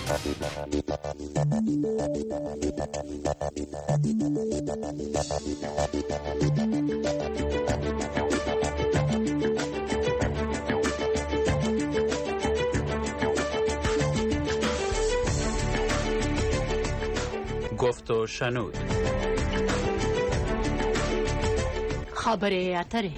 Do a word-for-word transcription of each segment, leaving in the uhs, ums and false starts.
گفت و شنود. خبر اتره.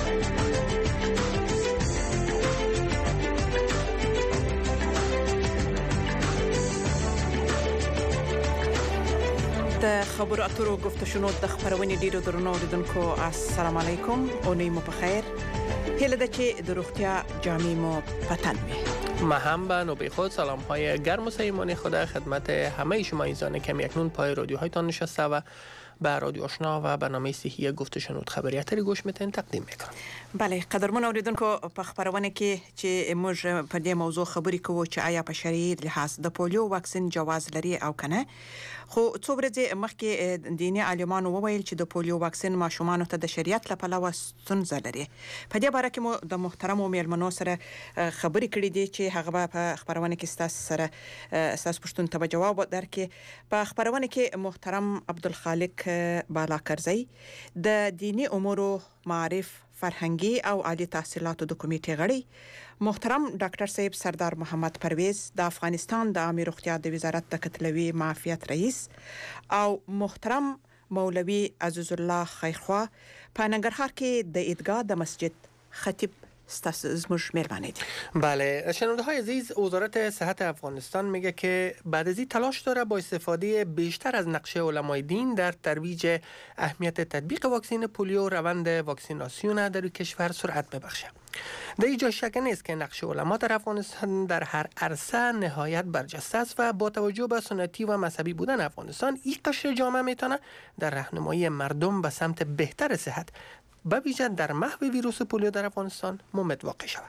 د خبرو اترو گفت و شنود د خبرونې ډیرو درنو اوریدونکو السلام علیکم او نیم په خیر. هله د چې د روغتیا جامع مو پتن وي. ما هم به نوبه خود سلام های گرم و صمیمانه خدا خدمت همه شما ایزان که اکنون پای رادیوهایتان نشسته و به رادیو آشنا و برنامه صحی گفت و شنود خبریاتری گوش میتین تقدیم میکنم. بله قدرمن اوریدونکو په خبرونه کې چې موږ په دې موضوع خبرې کوو چې آیا په شرعي لحاظ د پولیو واکسین جواز لري او کنه. خو څو ورځې مخکې دیني عالمانو وویل چې د پولیو واکسین ماشومان ته د شریعت لپاره ستونزه لري. په دې باره کې مو د محترم میلمنو سره خبرې کړې دي چې هغه په خبرونه کې ستاسو سره ستاسو پوښتنو ته جواب درکړي. په خبرونه کې محترم عبدالخالق بالاکرزی د دینی امور معارف فرهنګي او عالی تحصیلاتو د کمیټې غړي، محترم ډاکټر صاحب سردار محمد پرویز د افغانستان د عامه روغتیا د وزارت د کتلوي معافیت رئیس او محترم مولوی عزیز الله خیرخوا په ننګرهار کې د عیدګاه د مسجد خطیب استازمش میلمانه دي. بله شنونده های عزیز، وزارت صحت افغانستان میگه که بعد از این تلاش داره با استفاده بیشتر از نقشه علمای دین در ترویج اهمیت تطبیق واکسن پولیو روند واکسیناسیون در کشور سرعت ببخشه. در اینجا شک نیست که نقش علما در افغانستان در هر عرصه نهایت برجسته است و با توجه به سنتی و مذهبی بودن افغانستان این قشر جامعه میتونه در راهنمایی مردم به سمت بهتر صحت به ویژه در محو ویروس پولیو در افغانستان مومد واقع شود.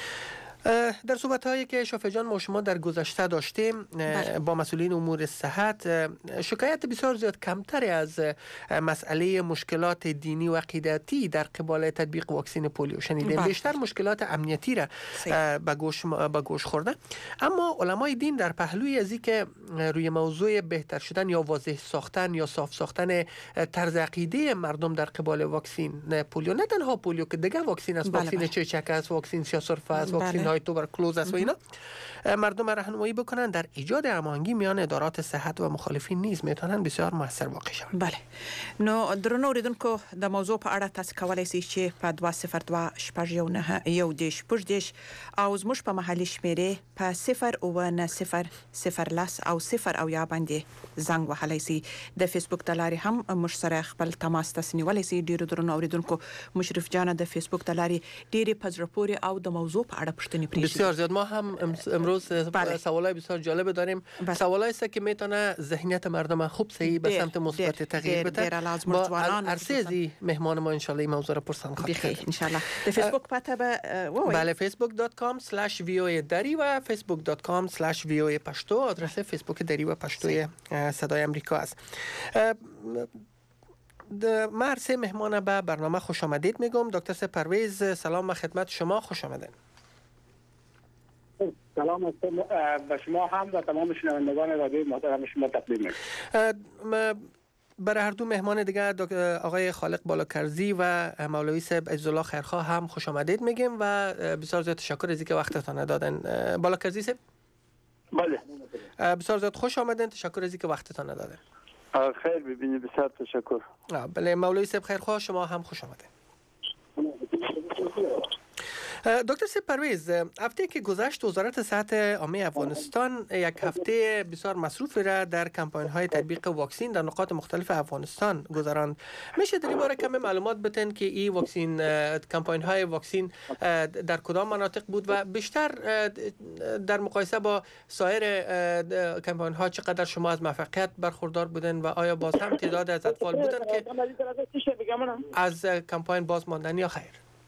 در صحبت‌هایی که شافع جان ما شما در گذشته داشتیم با مسئولین امور صحت، شکایت بسیار زیاد کمتری از مسئله مشکلات دینی و عقیدتی در قبال تطبیق واکسن پولیو شنیدیم. بیشتر مشکلات امنیتی را به گوش به گوش خورده. اما علمای دین در پهلوی از اینکه روی موضوع بهتر شدن یا واضح ساختن یا صاف ساختن طرز عقیده مردم در قبال واکسن پولیو، نه تنها پولیو که دیگه واکسن است، واکسن چچک است، واکسن سیاه‌سرفه است، واکسن های توبرکلوز است و اینا، مردم راهنمایی بکنن در ایجاد هماهنگی میان ادارات صحت و مخالفین نیز میتونن بسیار موثر واقع شوند. بله. نو درنو اوریدونکو د موضوع په اړه تاسو کولای شئ چې په دوه صفر دوه شپږ یو نه یو دیش پوش دیش او زموږ په محلي شمیرې په صفر او نه صفر صفر لاس او صفر او یا باندې زنګ وهلی شئ. د فیسبوک د لارې هم موږ سره خپل تماس تاسو نیولی شئ. ډیرو درنو اوریدونکو مشرف جان د فیسبوک د لارې ډیره پزرپوري او د موضوع په اړه پوښتنې پرېږدي. بسیار زیاد. ما هم امروز سوالای بسیار جالب داریم. سوالایی است که میتونه ذهنیت مردم خوب صحیح به سمت مثبت تغییر بده. با عرصه مهمان ما ان شاء الله این موضوع را پرسان خواهیم کرد ان شاء الله. د فیسبوک پته به بله facebook dot com slash voa دری و facebook dot com slash voa پشتو آدرس فیسبوک دری و پشتوی صدای امریکا است. ما عرصه مهمان به برنامه خوش آمدید میگم. دکتر پرویز سلام و خدمت شما، خوش آمدید. سلام به شما هم و تمام شنوندگان رادیو محترم شما تقدیم می‌کنم. برای هر دو مهمان دیگه آقای خالق بالاکرزی و مولوی صاحب عزیز الله خیرخواه هم خوش آمدید میگیم و بسیار زیاد تشکر از اینکه وقتتون دادن. بالاکرزی صاحب بله بسیار زیاد خوش آمدین، تشکر از اینکه وقتتون دادن. خیر ببینید، بسیار تشکر. بله مولوی صاحب خیرخواه شما هم خوش آمدین. دکتر صاحب پرویز، هفته که گذشت وزارت صحت عامه افغانستان یک هفته بسیار مصروفی را در کمپاین های تطبیق واکسن در نقاط مختلف افغانستان گذراند. میشه در این باره کمی معلومات بدین که این واکسن کمپاین های واکسن در کدام مناطق بود و بیشتر در مقایسه با سایر کمپاین ها چقدر شما از موفقیت برخوردار بودن و آیا باز هم تعداد از اطفال بودن که از کمپاین باز ماندن یا خیر؟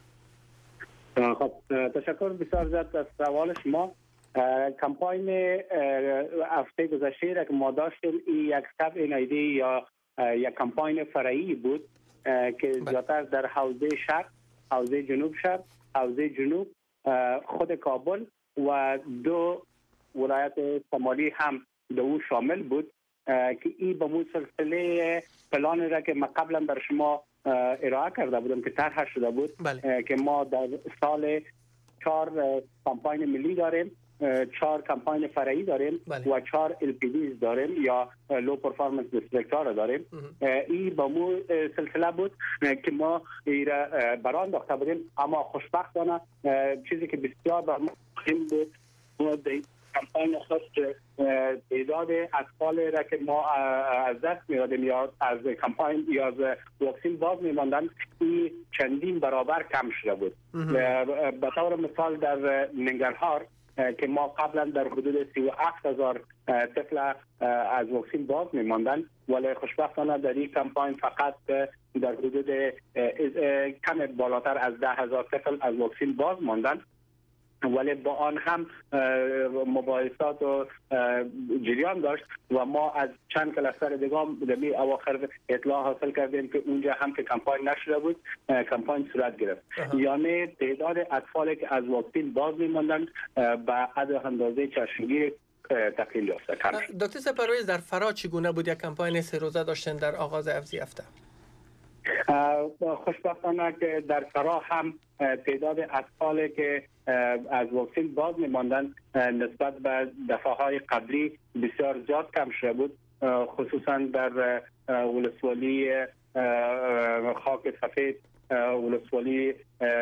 خب تشکر بسیار زیاد از سوال شما. کمپاین هفته گذشته را که ما داشتیم یک طبع نایده یا یک کمپاین فرعی بود که زیادتر در حوزه شرق، حوزه جنوب شرق، حوزه جنوب، خود کابل و دو ولایت شمالی هم در او شامل بود که این به مو سلسله پلانی را که ما قبلا بر شما ارائه کرده بودم که طرح شده بود بله. که ما در سال چهار کمپاین ملی داریم، چهار کمپاین فرعی داریم بله. و چهار ال پی دیز داریم یا لو پرفورمنس دیستریکت ها داریم. این با مو سلسله بود که ما ایره بران انداخته بودیم، اما خوشبختانه چیزی که بسیار بر ما مهم بود ما در کمپاین خاص تعداد اطفال را که ما از دست می‌دادیم یا از کمپاین یا از واکسین باز می‌ماندن این چندین برابر کم شده بود. به طور مثال در ننگرهار که ما قبلا در حدود سی و هفت هزار طفل از واکسین باز می‌ماندن، ولی خوشبختانه در این کمپاین فقط در حدود کم بالاتر از ده هزار طفل از واکسین باز ماندن، ولی با آن هم مباحثات و جریان داشت و ما از چند کلستر دیگه در اواخر اطلاع حاصل کردیم که اونجا هم که کمپاین نشده بود کمپاین صورت گرفت. یعنی تعداد اطفالی که از واکسین باز می‌ماندند به حد اندازه چشمگیر تقلیل یافته کم شد. دکتر سپرویز، در فرا چگونه بود؟ یک کمپاین سه روزه داشتن در آغاز افزی هفته. خوشبختانه که در فرا هم تعداد اطفالی که از واکسین باز می‌ماندند نسبت به دفعه‌های قبلی بسیار زیاد کم شده بود، خصوصا در ولسوالی خاک سفید، ولسوالی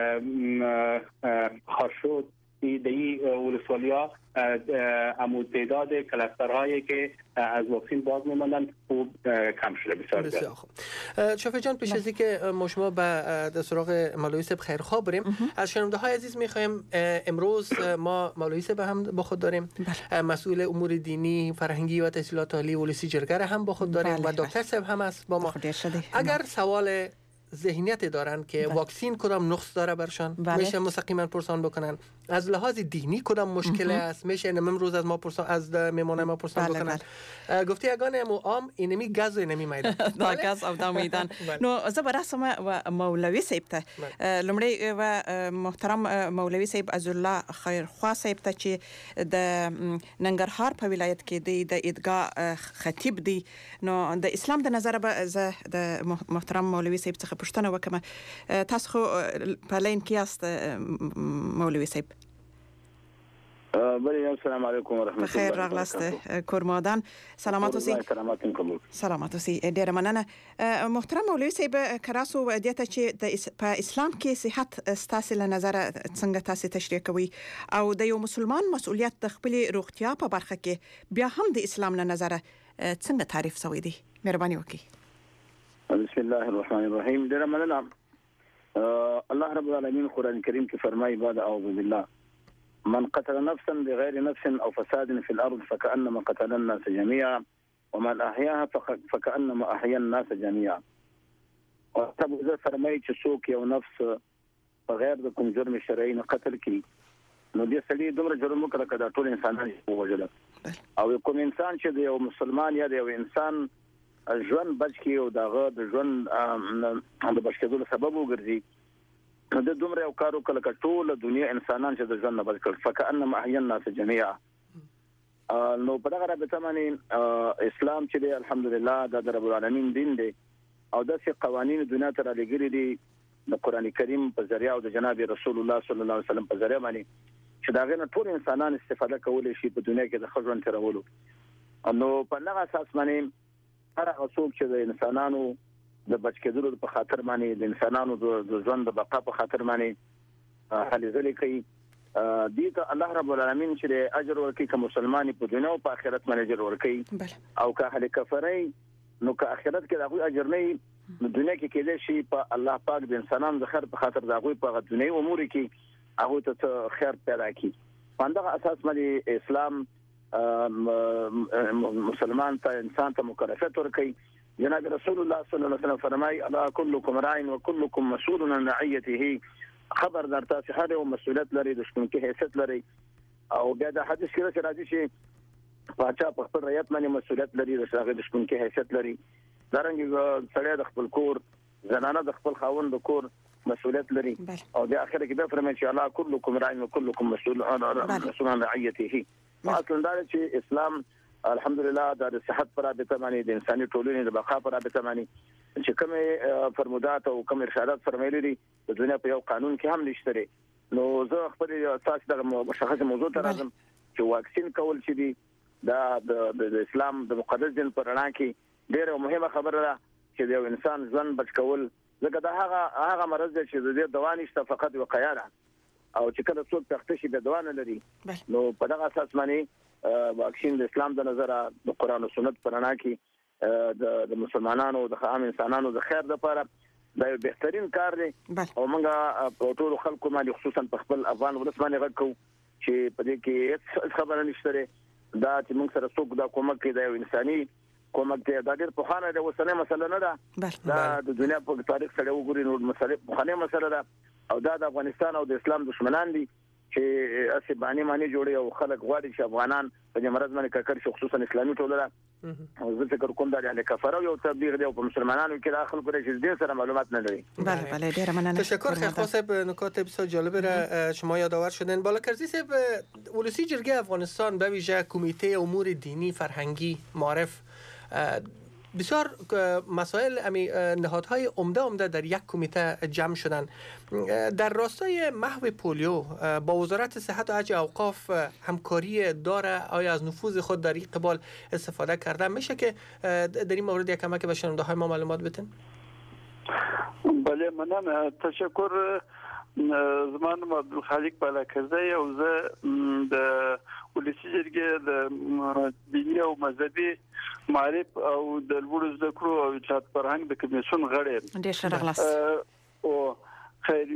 خارشود، ایدهی ولسوالی‌ها امو تعداد کلسترهایی که از واکسین باز می‌ماندن خوب کم شده بسیار بسیار خوب. شفیع جان، پیش از اینکه ما شما به سراغ مولوی صاحب خیرخواه بریم، از شنونده‌های عزیز می‌خوایم امروز ما مولوی صاحب هم با خود داریم، بله. مسئول امور دینی، فرهنگی و تحصیلات عالی ولسی جرگه هم با خود داریم، بله. و دکتر صاحب هم است با ما. اگر سوال ذهنیت دارن که بله. واکسین کدام نقص داره برشان، بله. میشه مستقیما پرسان بکنن. از لحاظ دینی کدام مشکل است، میشه امروز از ما پرسان از میمونه ما پرسان بله بکنن. بله. گفتی یگانه مو عام اینمی گاز و اینمی میدان دا گاز او دا میدان. نو زه برسم و مولوی صاحب ته لمړی و محترم مولوی صاحب عز الله خیرخوا صاحب ته چې د ننګرهار په ولایت کې دی د عیدګاه خطیب دی، نو د اسلام د نظر به زه د محترم مولوی صاحب څخه پوښتنه وکم. تاسو خو په لین کې یاست مولوی صاحب؟ بله، السلام علیکم و رحمت الله. بخیر راغلاست کورمادان. سلامات اوسئ. سلامات اوسئ. ډیره مننه. محترم مولوی صاحب، کراسو ودیته چې په اسلام کې صحت ستاسو له نظر څنګه تاسو تشریح کوي او د یو مسلمان مسؤلیت د خپل روغتیا په برخه کې بیا هم د اسلام له نظر څنګه تعریف شوی دی؟ مهرباني وکړئ. بسم الله الرحمن الرحیم. ډیره مننه. الله رب العالمین قرآن کریم کې فرمایي بعد اعوذ بالله من قتل نفسا بغير نفس او فساد في الارض فكانما قتل الناس جميعا ومن احياها فكانما احيا الناس جميعا. او تاسو زه فرمایي چې څوک یو نفس بغیر د کوم جرم شرعي نه قتل کړي نو دې سړي دومره جرم وکړ کړه ټول انسانان وژل، او کوم انسان چې د یو مسلمان یا د یو انسان ژوند بچ کی او دغه د ژوند د بچ کېدو سبب وګرځي نو د دومره یو کارو کله ټول دنیا انسانان چې د ژوند نه بچ کړ فکأنما احیا الناس جميعا. نو په دغه رابطه باندې اسلام چې دی الحمدلله د رب العالمین دین دی او داسې قوانین دنیا ته را لګري دي د قران کریم په ذریعہ او د جناب رسول الله صلی الله علیه وسلم په ذریعہ باندې چې دا غنه ټول انسانان استفاده کولی شي په دنیا کې د خژون ترولو. نو په هغه اساس باندې هر هغه څوک چې د انسانانو د بچ کېدلو په خاطر باندې د انسانانو د ژوند د بقا په خاطر باندې هلې ځلې کوي، دې ته الله رب العالمین چې اجر ورکړي که مسلمان په دنیا او په آخرت باندې اجر ورکړي، او که اهل کفرای نو که آخرت کې دغه اجر نه نو دنیا کې کېدای شي په الله پاک د انسانانو د خیر په خاطر دغه په دنیا امور کې هغه ته خیر پیدا کړي. په دغه اساس باندې اسلام مسلمان ته انسان ته مکلفیت ورکړي. جناب رسول الله صلی الله علیه وسلم فرمای الا كلكم راع وكلكم مسؤول عن رعيته. خبر در تاسو هر یو مسؤلیت لري، د شپون کې حیثیت لري، او بیا د حدیث کې راځي چې پاچا په خپل رعیت باندې مسؤلیت لري، د هغه د شپون کې حیثیت لري. دارنګه سړی د خپل کور، زنانه د خپل خاوند د کور مسؤلیت لري، او د اخر کې به فرمایي چې الا كلكم راع وكلكم مسؤول عن رعيته. اصلا دا چې اسلام الحمدلله د صحت پر رابطه باندې د انساني ټولنې د بقا پر رابطه باندې چې کوم فرمودات او کوم ارشادات فرمایلي دي د دنیا په یو قانون کې هم نشته. نو زه خپل اساس د مشخص موضوع ته راځم چې واکسین کول چې دي دا د اسلام د مقدس دین پر رڼا کې ډېره مهمه خبره ده چې د انسان ژوند بچ کول، ځکه دا هغه هغه مرض دی چې د دوا نشته فقط وقایه ده، او چې کله څوک تخته شي د دوا نه لري. نو په دغه اساس باندې واکسین د اسلام د نظر د قران او سنت پر رڼا کې د مسلمانانو د عام انسانانو د خیر لپاره دا یو بهترین کار دی. او موږ په ټول خلکو باندې خصوصا په خپل افغان ولس باندې غږ کوو چې په دې کې خبره نشته دا چې موږ سره څوک دا کومک کوي، دا یو انساني کومک دی، دا ډېر په خانه د وسنه مسله نه ده، دا د دنیا په تاریخ سره وګورئ نو مسله په خانه مسله ده، او دا د افغانستان او د اسلام دشمنان دي چې اسی باندې معنی جوړي او خلک غواړي چې افغانان په مرز باندې ککر شي، خصوصا اسلامي ټولنه او زه فکر کوم دا د کفاره یو تبلیغ دی او په مسلمانانو کې داخل کړي چې دین سره معلومات نه لري. بله بله ډیر مننه. تشکر خیلی صاحب، نکات بسیار جالب را شما یادآور شدین. بالاکرزی صاحب، ولسی جرگه افغانستان به ویژه کمیته امور دینی فرهنگی معرف بسیار مسائل امی نهادهای عمده عمده در یک کمیته جمع شدن. در راستای محو پولیو با وزارت صحت و حج اوقاف همکاری داره؟ آیا از نفوذ خود در این قبال استفاده کرده؟ میشه که در این مورد یک کمک به شنونده های ما معلومات بتین؟ بله منم. تشکر. زمان عبدالخالق بالاکرزی او زه د ولسی جرګې د دیني او مذهبي معرف او د لوړو زده کړو او اطلاعات فرهنګ د کمیسیون غړی یم. ډېر ښه راغلاست. او خیر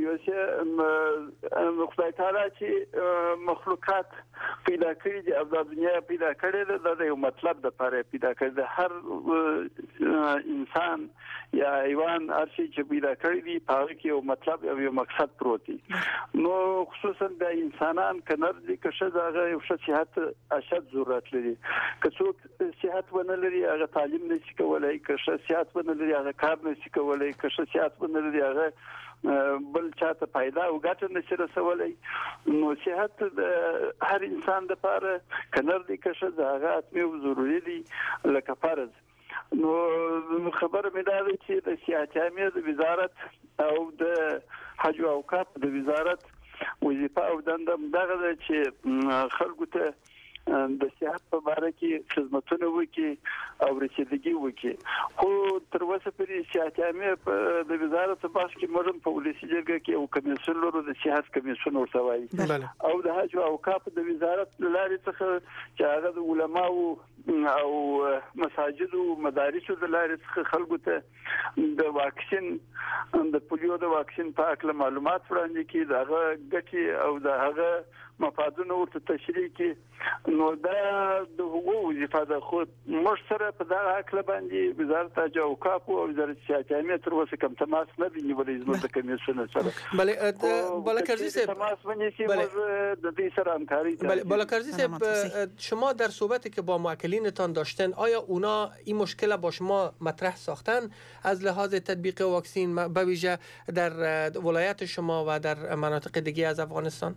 یوسه خدای تعالی چې مخلوقات پیدا کړی دي او د دنیا پیدا کړی ده د یو مطلب د لپاره پیدا کړی ده. هر انسان یا حیوان هر شي چې پیدا کړی دي په هغه کې یو مطلب او یو مقصد پروت دی. نو خصوصا د انسانان کنر دي که څه هغه یو څه صحت اشد ضرورت لري. که څوک صحت ونه لري هغه تعلیم نشي کولای، که څه صحت ونه لري هغه کار نشي کولای، که څه صحت ونه لري هغه بل چاته پیدا او ګټه نشي رسولای. نو صحت د هر انسان لپاره کنر دي که څه هغه اتمه ضروري دي لکه فرض. نو خبر مې دا ده چې د صحت عامه د وزارت او د حج او اوقاف د وزارت وظیفه او دنده دغه ده چې خلکو ته د صحت په اړه کې خدماتونه وکړي او رسیدګي وکړي. خو تر اوسه پورې صحت عامه د وزارت په باس کې موږ په ولسی جرګه کې یو کمیسیون لرو، د صحت کمیسیون ورته وایي، او د حج او اوقاف د وزارت لارې څخه چې هغه د علماو او مساجد او مدارس د لارې څخه خلکو ته د واکسین د پولیو د واکسین په اړه معلومات وړاندې کړي، دغه ګټې او دغه مفادونه ورته تشریح کړي. نو دا د هغو وظیفه ده. خو موږ سره په دغه اړه باندې وزارت حج او اوقاف او وزارت صحت عامه تر اوسه کوم تماس نه دی نیولی زموږ د کمیسیون سره. بله بالاکرزی صاحب، تماس ونیسي موږ د دې سره همکاري کوو. بله بالاکرزی صاحب، شما در صحبتی که با معلولینتان داشتن آیا اونا این مشکل با شما مطرح ساختن از لحاظ تطبیق واکسین به ویژه در ولایت شما و در مناطق دیگه از افغانستان؟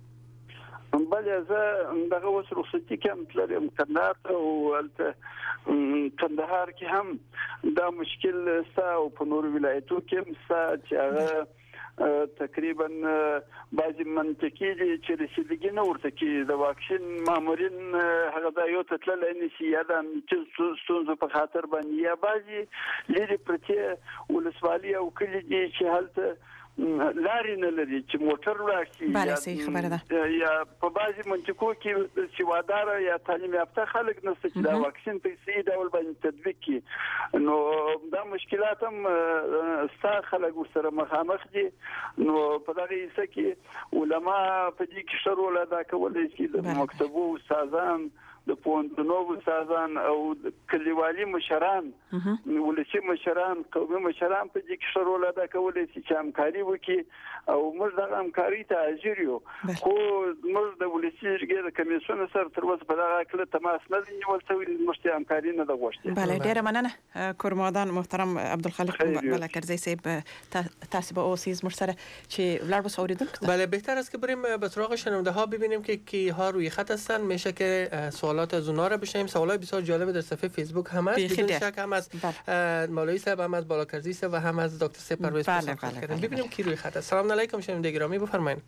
بله زه دغه اوس رخصتي کې تللم کندهار ته او هلته کندهار کې هم دا مشکل ستا او په نورو ولایتو کې هم ستا چې هغه تقریبا بعضې منطقې دي چې رسیدګي نه ورته کېږي. د واکسین مامورین هغه ځایو ته تللی نشي، یا د امنیتي ستونزو په خاطر باندې، یا بعضې لرې پرتې ولسوالي او کلي دي چې هلته لارې نه لري چې موټر ولاړ شي. بله صحیح خبره ده. یا په بعضې منطقو کې سواداره یا تعلیم یافته خلک نشته چې دا واکسین په صحیح ډول باندې تطبیق کړي. نو دا مشکلات هم ستا خلک ورسره مخامخ دي. نو په دغه حصه کې علما په دې کې ښه رول ادا کولی شي، د مکتبو استادان د پوهنتونونو استادان او کلیوالي مشران ولسی مشران قومي مشران په دې کې شرول ادا کولای شي چې همکاري وکړي او موږ د همکاري ته حاضر یو خو موږ د ولسی جرګې د کمیسیون سره تر اوسه په دغه کله تماس نه نیول شوی مشته همکاري نه د غوښتي بله ډیره مننه کورمادان محترم عبدالخالق بلکرزی صاحب تاسو به اوسیز مر سره چې ولر بس اوریدونکو بله بهتر است که بریم به سراغ شنونده ها ببینیم که کی ها روی خط هستن. میشه که سوالات از اونها رو بشنویم. سوالای بسیار جالب در صفحه فیسبوک هم هست، بدون شک هم از مولوی صاحب، هم از بالاکرزی صاحب و هم از دکتر صاحب پرویز بله بله بله. ببینیم کی روی خط است. سلام علیکم شنونده گرامی، بفرمایید.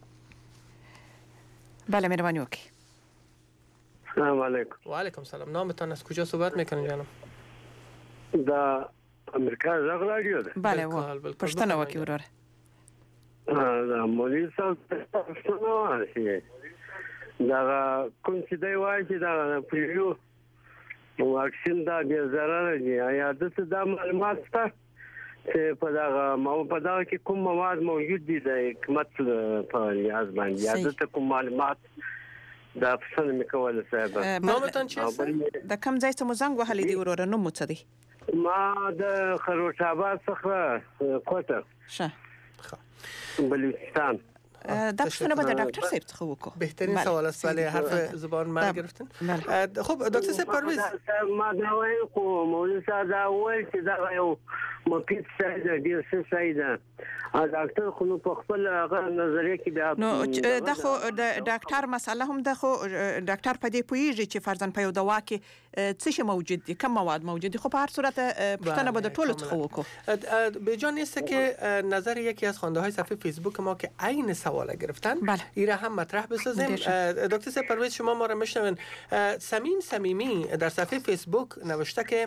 بله مهربانی وکي. سلام علیکم. و علیکم سلام. نامتان از کجا صحبت میکنید جانم؟ دا امریکا زغ رادیو ده. بله و پښتنه وکي ورور. دا مولوی صاحب پښتنه وایي. دا کوم چې دی وایي چې دا پولیو واکسین دا د ضرر دی. یا د څه د معلومات شته چې په دا مو په دا کې کوم مواد موجود دي د حکومت په لیاز باندې یا د کوم معلومات دا پسنه میکول صاحب. نامتان چی است؟ دا کم ځای ته مو زنګ وهلی دی ورور نو مو څه دی؟ ما د خروش آباد څخه کوټه شه بلوچستان. دا پښتنه به د ډاکټر صاحب څخه وکړو. بهترین سوال است، ولی حرف زبان من گرفتن. خب دکتر صاحب پرویز ما دا وایي خو مولوی صاحب دا وایي چې دا یو مفید ځای دی، ډېر ښه ځای دی. ډاکټر خو نو په خپل هغه نظریه کې بیا نو دا خو د ډاکټر مسله هم ده، خو ډاکټر په دې پوهیږي چې فرضاً په یو دوا کې څه شی موجود دي، کم مواد موجود دي. خو په هر صورت پښتنه به د ټولو څخه وکړو. به جا نیست که نظر یکی از خوانده های صفحه فیسبوک ما که عین سوال گرفتن این را هم مطرح بسازیم. دکتر صاحب پرویز شما ما را میشنون. سمیم سمیمی در صفحه فیسبوک نوشته که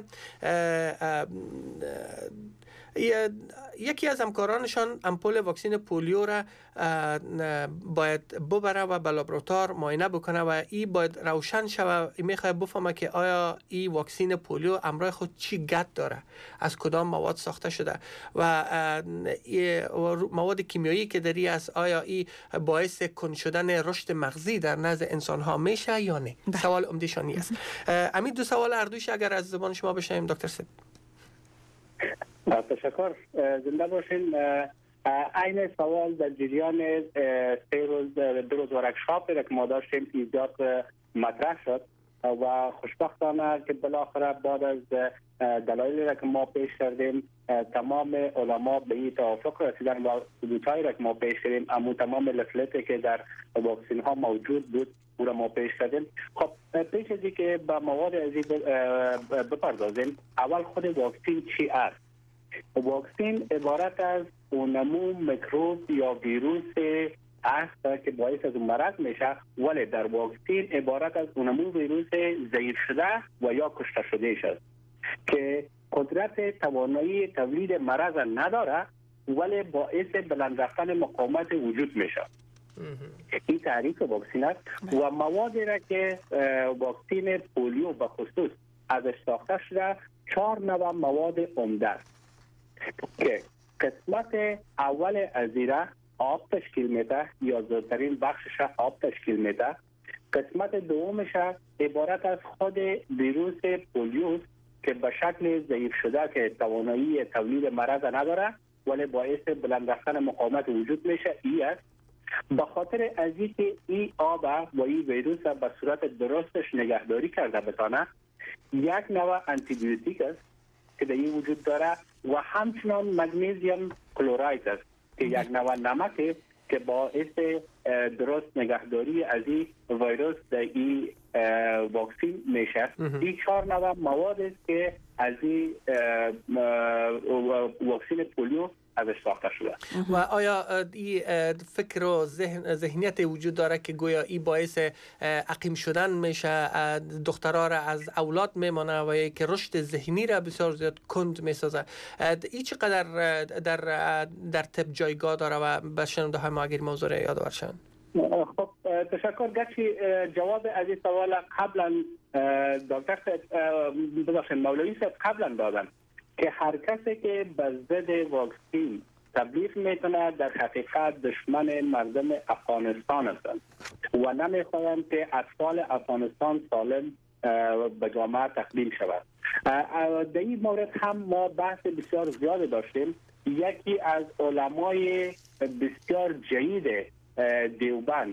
یکی از همکارانشان امپول واکسن پولیو را باید ببره و به لابراتوار معاینه بکنه و این باید روشن شود. میخواد بفهمه که آیا این واکسن پولیو همراه خود چی گت داره، از کدام مواد ساخته شده و مواد کیمیایی که داری است آیا این باعث کند شدن رشد مغزی در نزد انسان ها میشه یا نه. سوال عمده‌شانی است. امید دو سوال اردوش اگر از زبان شما بشنویم دکتر صاحب. تشکر. زنده باشین. این سوال در جریان سه روز دو روز ورکشاپی که ما داشتیم ایجاد مطرح شد و خوشبختانه که بالاخره بعد از دلایلی که ما پیش کردیم تمام علما به این توافق رسیدن و ثبوتایی که ما پیش کردیم، اما تمام لفلتی که در واکسین ها موجود بود او را ما پیش کردیم. خب پیش از اینکه به مواد ازی بپردازیم، اول خود واکسین چی است؟ واکسین عبارت از اونمو میکروب یا ویروس است که باعث از مرض میشه، ولی در واکسین عبارت از اونمو ویروس ضعیف شده و یا کشته شده است که قدرت توانایی تولید مرض نداره ولی باعث بلند رفتن مقاومت وجود میشه. این تعریف واکسین است و موادی را که واکسین پولیو به خصوص ازش ساخته شده چهار نوع مواد عمده است که قسمت اول از ایره آب تشکیل میده یا زیادترین بخشش آب تشکیل میده. قسمت دومش عبارت از خود ویروس پولیو که به شکل ضعیف شده که توانایی تولید مرض نداره ولی باعث بلند رفتن مقاومت وجود میشه. ای است به خاطر از اینکه این آب و این ویروس به صورت درستش نگهداری کرده بتانه، یک نوع آنتی بیوتیک است که در این وجود داره و همچنان مگنیزیم کلوراید است که یک نوع نمک که باعث درست نگهداری از این ویروس در این واکسین میشه. این چهار نوع مواد است که از این واکسین پولیو ازش ساخته شده. و آیا این فکر و ذهن ذهنیت وجود داره که گویا این باعث عقیم شدن میشه، دخترها را از اولاد میمانه و یک رشد ذهنی را بسیار زیاد کند میسازه؟ این چقدر در در طب جایگاه داره و به شنونده های ما اگر موضوع را یادآور شن؟ خب تشکر. گرچه جواب از این سوال قبلا دکتر ببخشید مولوی صاحب قبلا دادن که هر کسی که به ضد واکسین تبلیغ میکنه در حقیقت دشمن مردم افغانستان هستند و نمیخواهند که اطفال افغانستان سالم به جامعه تقدیم شود. در این مورد هم ما بحث بسیار زیاد داشتیم. یکی از علمای بسیار جید دیوبند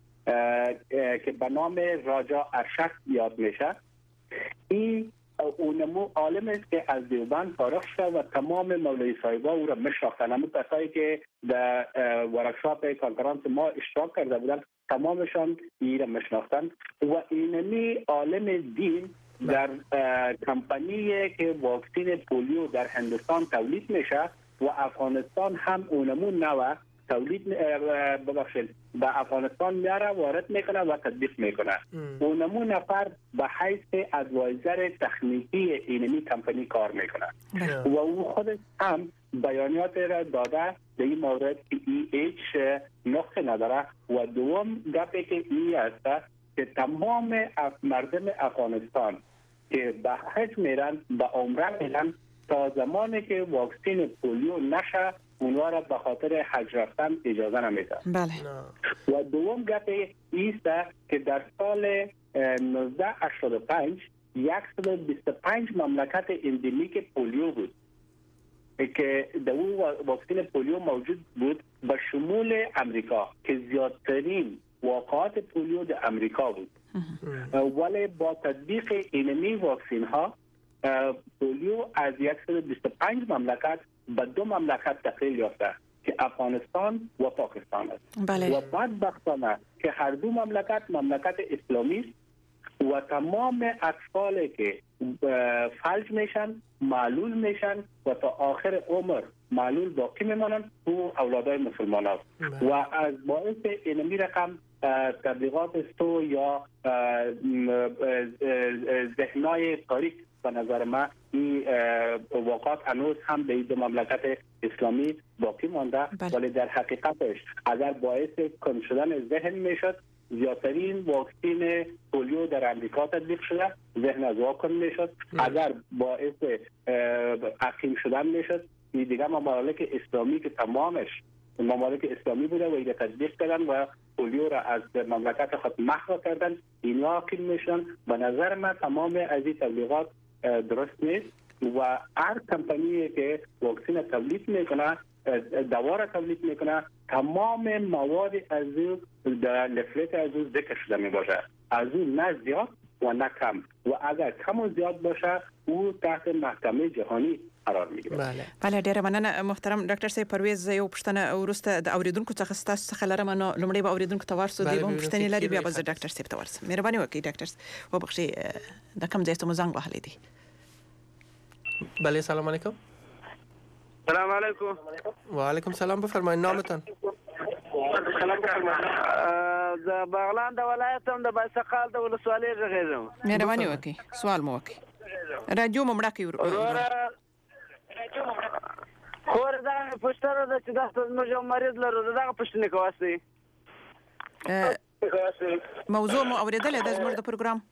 که به نام راجا ارشد یاد میشه، این اونمو عالم است که از دیوبند فارغ شده و تمام مولوی صاحبا او را میشناختن. همون کسایی که در ورکشاپ کنفرانس ما اشتراک کرده بودن تمامشان این را میشناختن و اینمی عالم دین در کمپانی که واکسین پولیو در هندوستان تولید میشه و افغانستان هم اونمو نوع تولید ببخشید به افغانستان میاره، وارد میکنه و تطبیق میکنه. اونمو نفر به حیث ادوایزر تکنیکی اینمی کمپانی کار میکنه و او خودش هم بیانیات را داده در این مورد که ای هیچ نقص نداره. و دوم گپی که این است که تمام مردم افغانستان که به حج میرن به عمره میرن تا زمانی که واکسین پولیو نشه اونها را به خاطر حج رفتن اجازه نمیده. بله. و دوم گپ ایست که در سال نوزده هشتاد و پنج صد و بیست و پنج مملکت اندمیک پولیو بود که در اون واکسین پولیو موجود بود به شمول امریکا که زیادترین واقعات پولیو در امریکا بود. ولی با تطبیق اینمی واکسین ها پولیو از صد و بیست و پنج مملکت به دو مملکت تغییر یافته که افغانستان و پاکستان است. بله. و بدبختانه که هر دو مملکت مملکت اسلامی است و تمام اطفالی که فلج میشن معلول میشن و تا آخر عمر معلول باقی میمانند و اولادای مسلمان است. و از باعث اینمی رقم تبلیغات استو یا ذهنای تاریک به نظر من این واقعات هنوز هم به این مملکت اسلامی باقی مانده. ولی در حقیقتش اگر باعث کم شدن ذهن میشد، زیادترین واکسین پولیو در امریکا تطبیق شده، ذهن از واکن میشد. اگر باعث عقیم شدن میشد، این دیگه ممالک اسلامی که تمامش ممالک اسلامی بوده و ایده تطبیق کردن و پولیو را از مملکت خود محو کردن، اینا عقیم میشن. به نظر من تمام از این تبلیغات درست نیست و هر کمپانی که واکسین تولید میکنه، دوا را تولید میکنه، تمام مواد از او در لفلت از او ذکر شده می باشه، از او نه زیاد و نه کم، و اگر کم و زیاد باشه او تحت محکمه جهانی قرار میگیره. بله بله ډیره مننه محترم ډاکټر صاحب. پرویز یو پښتنه ورسته د اوریدونکو څخه ستاسو څخه لرم، نو لومړی به اوریدونکو ته ورسو دی به پښتني لري بیا به ډاکټر صاحب ته ورسم. مهرباني وکړئ ډاکټر صاحب وبخښئ د کوم ځای ته مو زنګ وهلی دی؟ بله سلام علیکم. سلام علیکم. و علیکم سلام. بفرمایید نامتان. د بغلان د ولایت هم د بایسقال د ولسوالۍ غږیږم. مهرباني وکړئ سوال مو وکړئ. رادیو مو مړه کړئ. خور دا پښتنه ده چې دا موږ یو مریض لرو، دغه پښتنې کواسي موضوع مو اوریدلې ده زموږ د پروګرام؟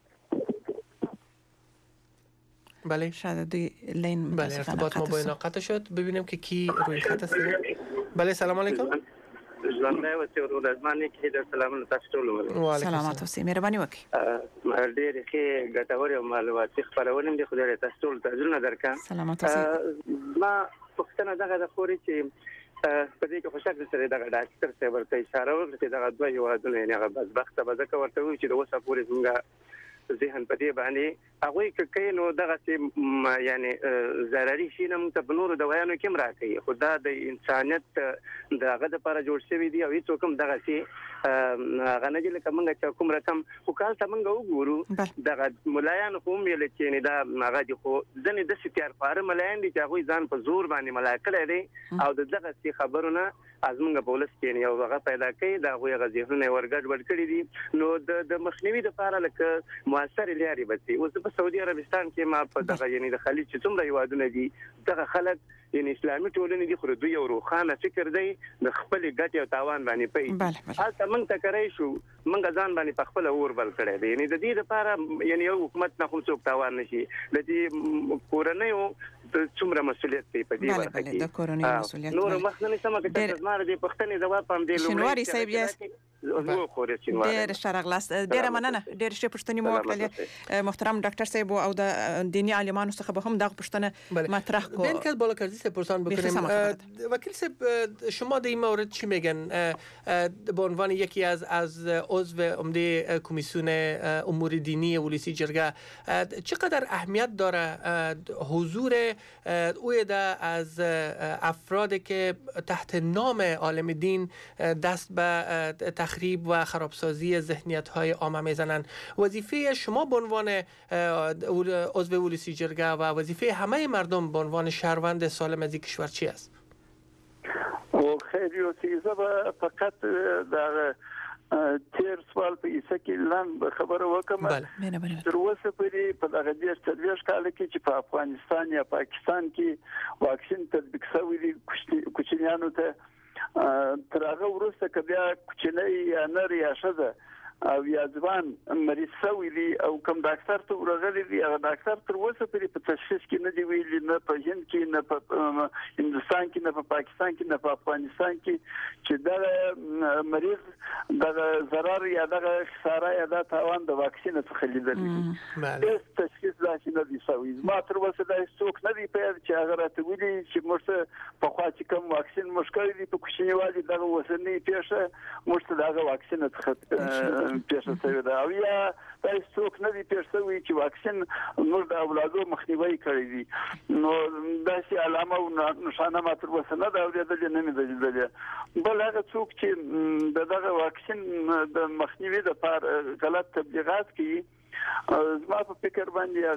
بله شاید دی لین بله ارتباط ما با اینا قطع شد. ببینیم که کی روی خط است. بله سلام علیکم. ژوندی اوسئ ورځمانې کې د سلامونه تاسو ټول ولرم. سلامات اوسئ. مهرباني وکړئ. ډېرې ښې ګټورې او معلوماتي خپرونې دي. خدای دې تاسو ټول ته اجرونه درکړي. سلامات اوسئ. ما پوښتنه دغه د خوري چې په دې کې خوشاله سره دغه ډاکټر صاحب ورته اشاره وکړه چې دغه دوه هېوادونه یعنې هغه بدبخته به ځکه ورته وایي چې د اوسه پورې زموږ ذهن په دې باندې هغوی که کوي نو دغسې یعنې ضرري شي نه موږ ته په نورو دوايانو کې هم راکوي، خو دا د انسانیت د هغه دپاره جوړ شوي دي او هېڅوک هم دغسې هغه نه دي لکه موږ چې کوم رقم خو که هلته موږ وګورو دغه ملایانو خو هم ویل چې یعنې دا هغه دي، خو ځینې داسې تیارخواره ملایان دي چې هغوی ځان په زور باندې ملا کړی دی او د دغسې خبرو نه زموږ په ولس کې یو هغه پیدا کوي، د هغوی هغه ذهنونه یې ورګډوډ کړي دي. نو د مخنیوي دپاره لکه مؤثرې لارې به سي. اوس په سعودي عربستان کې ما په دغه یعنې د خلیج چې څومره هېوادونه دي دغه خلک یعنې اسلامي ټولنې دي، خو د دوی یو روښانه فکر دی د خپلې ګټې او تاوان باندې پوهېږي. هلته موږ ته کری شو موږ ځان باندې په خپله اور بل کړی دی. یعنې د دې دپاره یعنې یو حکومت نه خو څوک تاوان نه شي، د دې کورنیو څومره مسؤلیت دی په دې برخه کې د کورنۍ مسؤلیت نور مخنه سم کې زما د پښتنې جواب هم دی شنواری صاحب یې ډېر شرغلاس ډېر مننه ډېر شي پښتني مو وکړه محترم ډاکټر صاحب او د دینی عالمانو څخه به هم دغه پښتنه مطرح کو بین که بالا کردی سپرسان بکنیم وکیل صاحب شما در این مورد چی میگن به عنوان یکی از از عضو عمده کمیسیون امور دینی ولسی جرگه چقدر اهمیت داره حضور اویده از افرادی که تحت نام عالم دین دست به تخریب و خرابسازی ذهنیت‌های عامه میزنن؟ وظیفه شما به عنوان عضو ولسی جرگه و وظیفه همه مردم به عنوان شهروند سالم از کشور چی است؟ او خیلی اوسیزه به فقط در تیر سوال په ایسه کې لاندې خبره وکم تر اوسه پورې په دغه دیش تدویش کال کې چې په افغانستان یا پاکستان کې واکسین تطبیق شوی دی کوچنیانو ته تر هغه وروسته که بیا کوچنی یا نر یا ښځه او یا ځوان مریض شوی دی او کوم ډاکټر ته ورغلی دی هغه ډاکټر تر اوسه پورې په تشخیص کې نه دی ویلي نه په هند کې نه په هندوستان کې نه په پاکستان کې نه په افغانستان کې چې دا مریض دغه ضرر یا دغه خساره یا د تاوان د واکسین څخه لیدل دي هیڅ تشخیص داسې نه دی شوی ما تر اوسه دا څوک نه دی پیدا چې هغه راته ویلي چې موږ په خوا چې کوم واکسین موږ کړی دی په کوچنیوالي دغه اوسنۍ پیښه موږ دغه واکسین څخه پیښه شوې ده او یا دا څوک نه دی پیښ شوی چې واکسین موږ د اولادو مخنیوي کړی دي نو داسې علامه او نشانه ما تر اوسه نه دا اورېدلې نه مې لیدلې بل هغه څوک چې دغه واکسین د مخنیوي لپاره غلط تبلیغات کوي زما په فکر باندې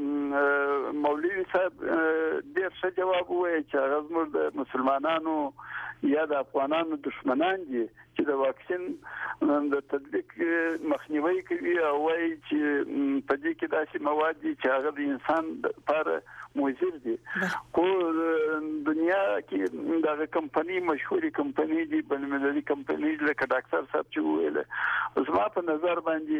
هغه مولوی صاحب ډېر ښه جواب وایي چې هغه زموږ د مسلمانانو یا د افغانانو دشمنان دي چې د واکسین د تطبیق مخنیوي کوي او وایي چې په دې کې داسې مواد دي چې هغه د انسان لپاره مضر دي خو دنیا کې دغه کمپنی مشهوري کمپنی دي بین‌المللي کمپنی لکه ډاکټر صاحب چې ویل زما په نظر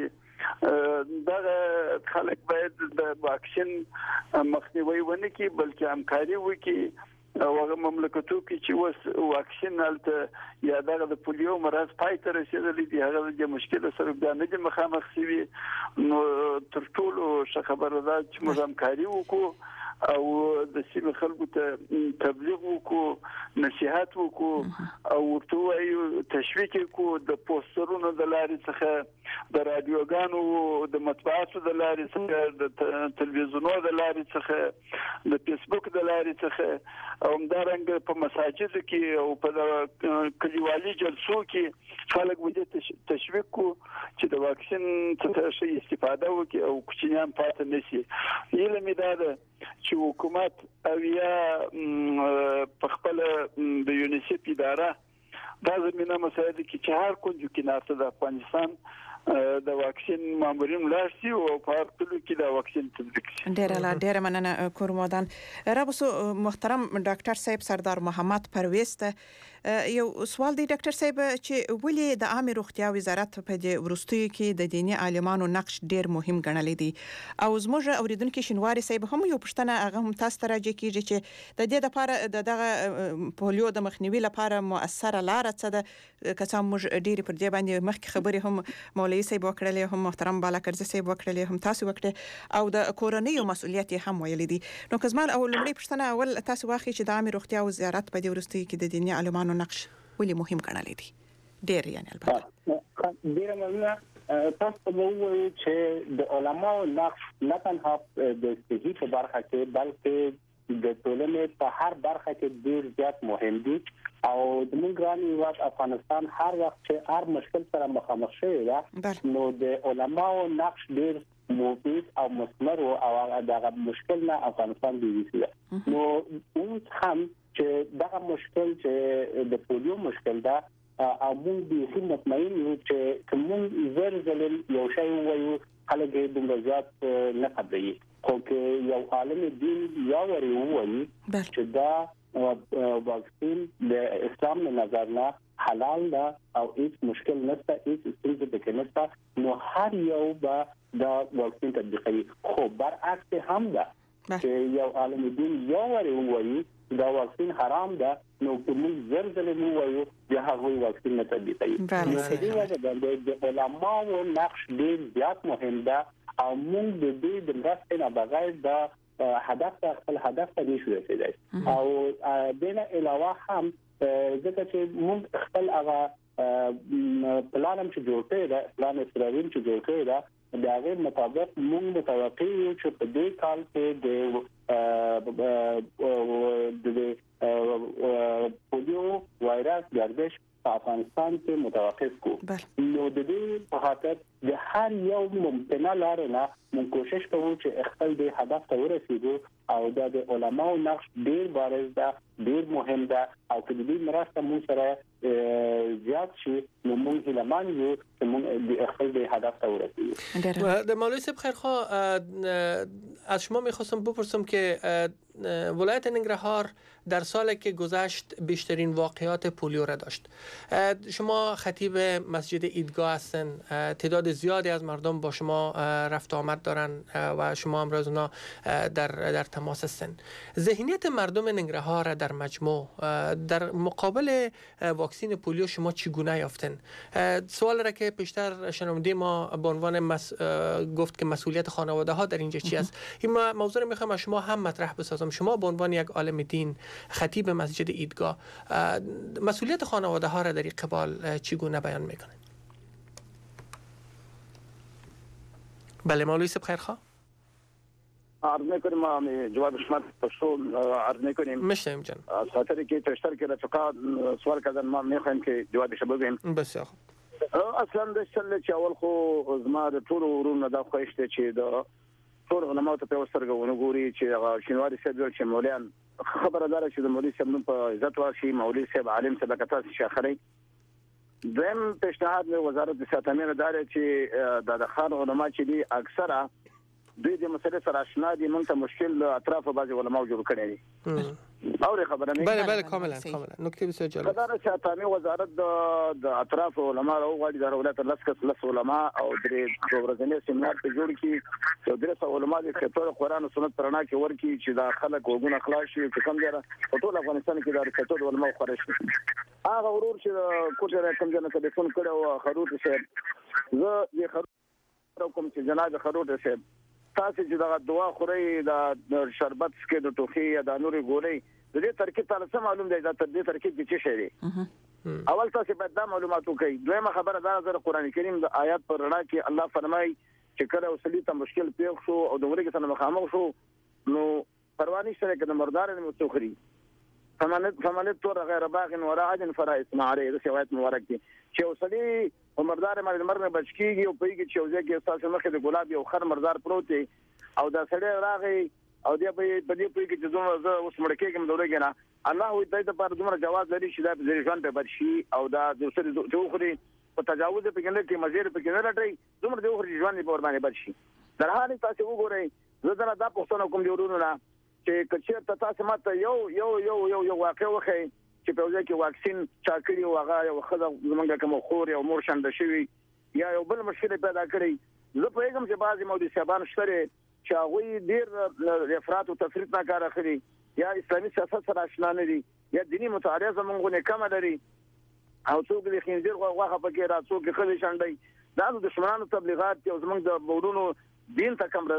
باندې دغه خلک باید د واکسین مخنیوي ونه کوي بلکې همکاري وکړي او هغه مملکتو کې چې وس واکسین الته یا دغه د پولیو مرض پای ته رسیدلی دی هغه د مشکل سره بیا نه د مخامخ شوی نو تر ټولو ښه خبره ده چې موږ همکاري وکړو او د سیمه خلکو ته تبلیغ وکړو نصيحت وکړو او ورته وایو تشویق وکړو د پوسټرونو د لارې څخه د رادیوګانو د مطبوعاتو د لارې څخه د تلویزیونونو د لارې څخه د فیسبوک د لارې څخه او همدارنګه په مساجد کې او په کلیوالي جلسو کې خلک وجه تشویق کو چې د واکسین څخه شي استفاده وکړي او کوچنیان پاتې نشي علم ده چې حکومت او یا په خپل د یونیسف اداره دا زمينه مساعده کې چې هر کونج کې نارته د افغانستان د واکسین مامورین لاشي او په هر کلو کې د واکسین تطبیق شي ډېر لا ډېر مننه کورمودان رابسو محترم ډاکټر صاحب سردار محمد پرویز ته یو سوال دی ډاکټر صاحب چې ولې د عامه روغتیا وزارت په دې ورستیو کې د دینی عالمانو نقش ډېر مهم ګڼل دي او زموږ اوریدونکو شنواری صاحب هم یو پښتنه هغه هم تاسو ته راځي کیږي چې د دې لپاره دغه پولیو د مخنیوي لپاره مؤثره لار څه ده که څه موږ ډېر پر دې باندې مخکې خبرې هم مولوی صاحب وکړلې هم محترم بالاکرزي صاحب وکړلې هم تاسو وکړه او د کورونی مسؤلیت هم ویل دي نو کزمال او لمړی پښتنه اول تاسو واخی چې د عامه روغتیا وزارت په دې ورستیو کې د دینی عالمانو نقش ولې مهم ګڼل دي ډېر یعنی البته ډېر مهمه تاسو به وایي چې د علماو نقش نه تنها د صحیح په برخه کې بلکې د ټولنې په هر برخه کې ډېر زیات مهم دي او د موږ ګران هیواد افغانستان هر وخت چې هر مشکل سره مخامخ شوی دی نو د علماو نقش ډېر مفید او مثمر او دغه مشکل نه افغانستان دی ویسي نو اوس هم چې دغه مشکل چې د پولیو مشکل ده او موږ به مطمئن یو چې کوم زر زلل یو شی وایو خلک د زیات نه قبلي خو کې یو عالم دین یا وری وایي چې دا واکسین د اسلام نه نظر نه حلال ده او هیڅ مشکل نشته هیڅ ستونزه پکې نشته نو هر یو به دا واکسین تطبیقوي خو برعکس هم ده چې یو عالم دین یو وری وایي دا واکسین حرام ده نو کوم زر زر مو وایو د هغه واکسین نه تطبیقوي نو د دې وجه د علماو نقش ډیر زیات مهم ده او موږ د دې د مرستې نه بغیر د هدف خپل هدف ته نشو رسیدای او دنه علاوه هم ځکه چې موږ خپل هغه پلانم چې جوړ کړی دا پلان استراتیژي چې جوړ کړی دا د هغه مطابق موږ متوقع یو چې په دې کال کې د د پولیو وایرس گردش په افغانستان کې متوقف کو نو د دې په خاطر د هر یو ممکنه لار نه موږ کوشش کوو چې خپل د هدف ته ورسیږو او د علماو نقش ډیر بارز ده ډیر مهم ده او چې د دې مرسته مو سره زیات شي نو موږ هیلمان یو چې موږ د خپل د هدف ته ورسیږو. د مولوی صاحب خیرخواه از شما میخواستم بپرسم که ولایت ننگرهار در سالی که گذشت بیشترین واقعات پولیو را داشت. شما خطیب مسجد ایدگاه هستن، تعداد زیادی از مردم با شما رفت آمد دارن و شما هم روز اونا در در تماس هستن. ذهنیت مردم ننگرهار در مجموع در مقابل واکسین پولیو شما چگونه یافتن؟ سوال را که پیشتر شنونده ما به عنوان مس... گفت که مسئولیت خانواده ها در اینجا چی است، این موضوع رو میخوام از شما هم مطرح بسازم. شما به عنوان یک عالم دین، خطیب مسجد ایدگاه، مسئولیت خانواده ها را در این قبال چگونه بیان میکنید؟ بله مولوی صاحب خیرخواه. عرض میکنیم ما جواب شما پشتو عرض میکنیم. میشنویم جان. از خاطری که تشتر که رفقات سوال کردن ما میخوایم که جوابش بگیم. بسیار خوب. اصلا د چل چې اول خو زما د ټول ورونو دا خوښته چې د ټول علماء ته په سترګو ونګوري چې شینواری صاحب چې مولیان خبردار چې د مولوی صاحب نوم په عزت ورشي، مولوی صاحب عالم صاحب کتاس شاخري. دیم پیشنهاد مې وزارت د ساتنې ادارې چې د خان علماء چې دي اکثره دوی د مسلې سره آشنا دي، موږ ته مشکل اطراف بعض علماء جوړ کړي دي. اور خبره نه بله بله کاملا کاملا نکته بسیار جالب. اداره ساتنې وزارت د د اطراف علماء او غړي د ولایت لسکس لس علماء او درې ورځنی سیمینار په جوړ کې یو درې علماء د خطر قرآن او سنت پرانا کې ورکی چې دا خلک وګونه خلاص شي چې کوم ځای په ټول افغانستان کې د خطر علماء خورش شي. هغه ورور چې کوټه کوم ځای ته ټلیفون کړو خروټ صاحب زه یې خروټ کوم چې جناب خروټ صاحب تاسو چې دا دعا خوري د شربت سکه د ټوخي یا د نوري ګولې د دې ترکیب تاسو معلوم دی دا تر دې ترکیب کې څه شی دی. اول تاسو په دا معلومات وکړئ. دویمه خبره دا د قران کریم د آیات پر رڼا کې الله فرمایي چې کله وسلی ته مشکل پیښ شو او د ورګه سره مخامخ شو نو پرواني سره کې د مردار نه متخري فمنت فمنت تور غیر باغ ولا عدن فرا اسمع عليه د سوایت مبارک دي چې وسلی مردار باندې مرنه بچکیږي او پیږي چې وځي کې تاسو مخه د ګلاب یو خر مردار پروت او دا سړی راغی او دی په دې پیږي چې زه اوس مړ کېږم دورګه نه الله وي دای د پر دومره جواز لري چې دا د ژوند په بدشي او دا د سره جوخري په تجاوز په کې کې مزیر په کې نه لټي دومره جوخري ژوند په ور باندې بدشي. در حال تاسو وګورئ زه دا د پښتنو کوم دی ورونو نه چې کچیر تاسو ماته یو یو یو یو یو واقع وخی چې په ځای کې واکسین چا کړی او هغه یو خزه زمونږه کوم خور یو مور شند شوی یا یو بل مشکل پیدا کړی. زه په هغه چې بعضی مولوی صاحبان شته چې هغه ډیر افراط او تفریط نه کار اخلي یا اسلامي سیاست سره آشنا نه دي یا دینی مطالعه زمونږ نه کم لري او څوک د خنزیر غوغه پکې را څوک خلې شانډي دا د دشمنانو تبلیغات او زمونږ د بورونو دین ته کم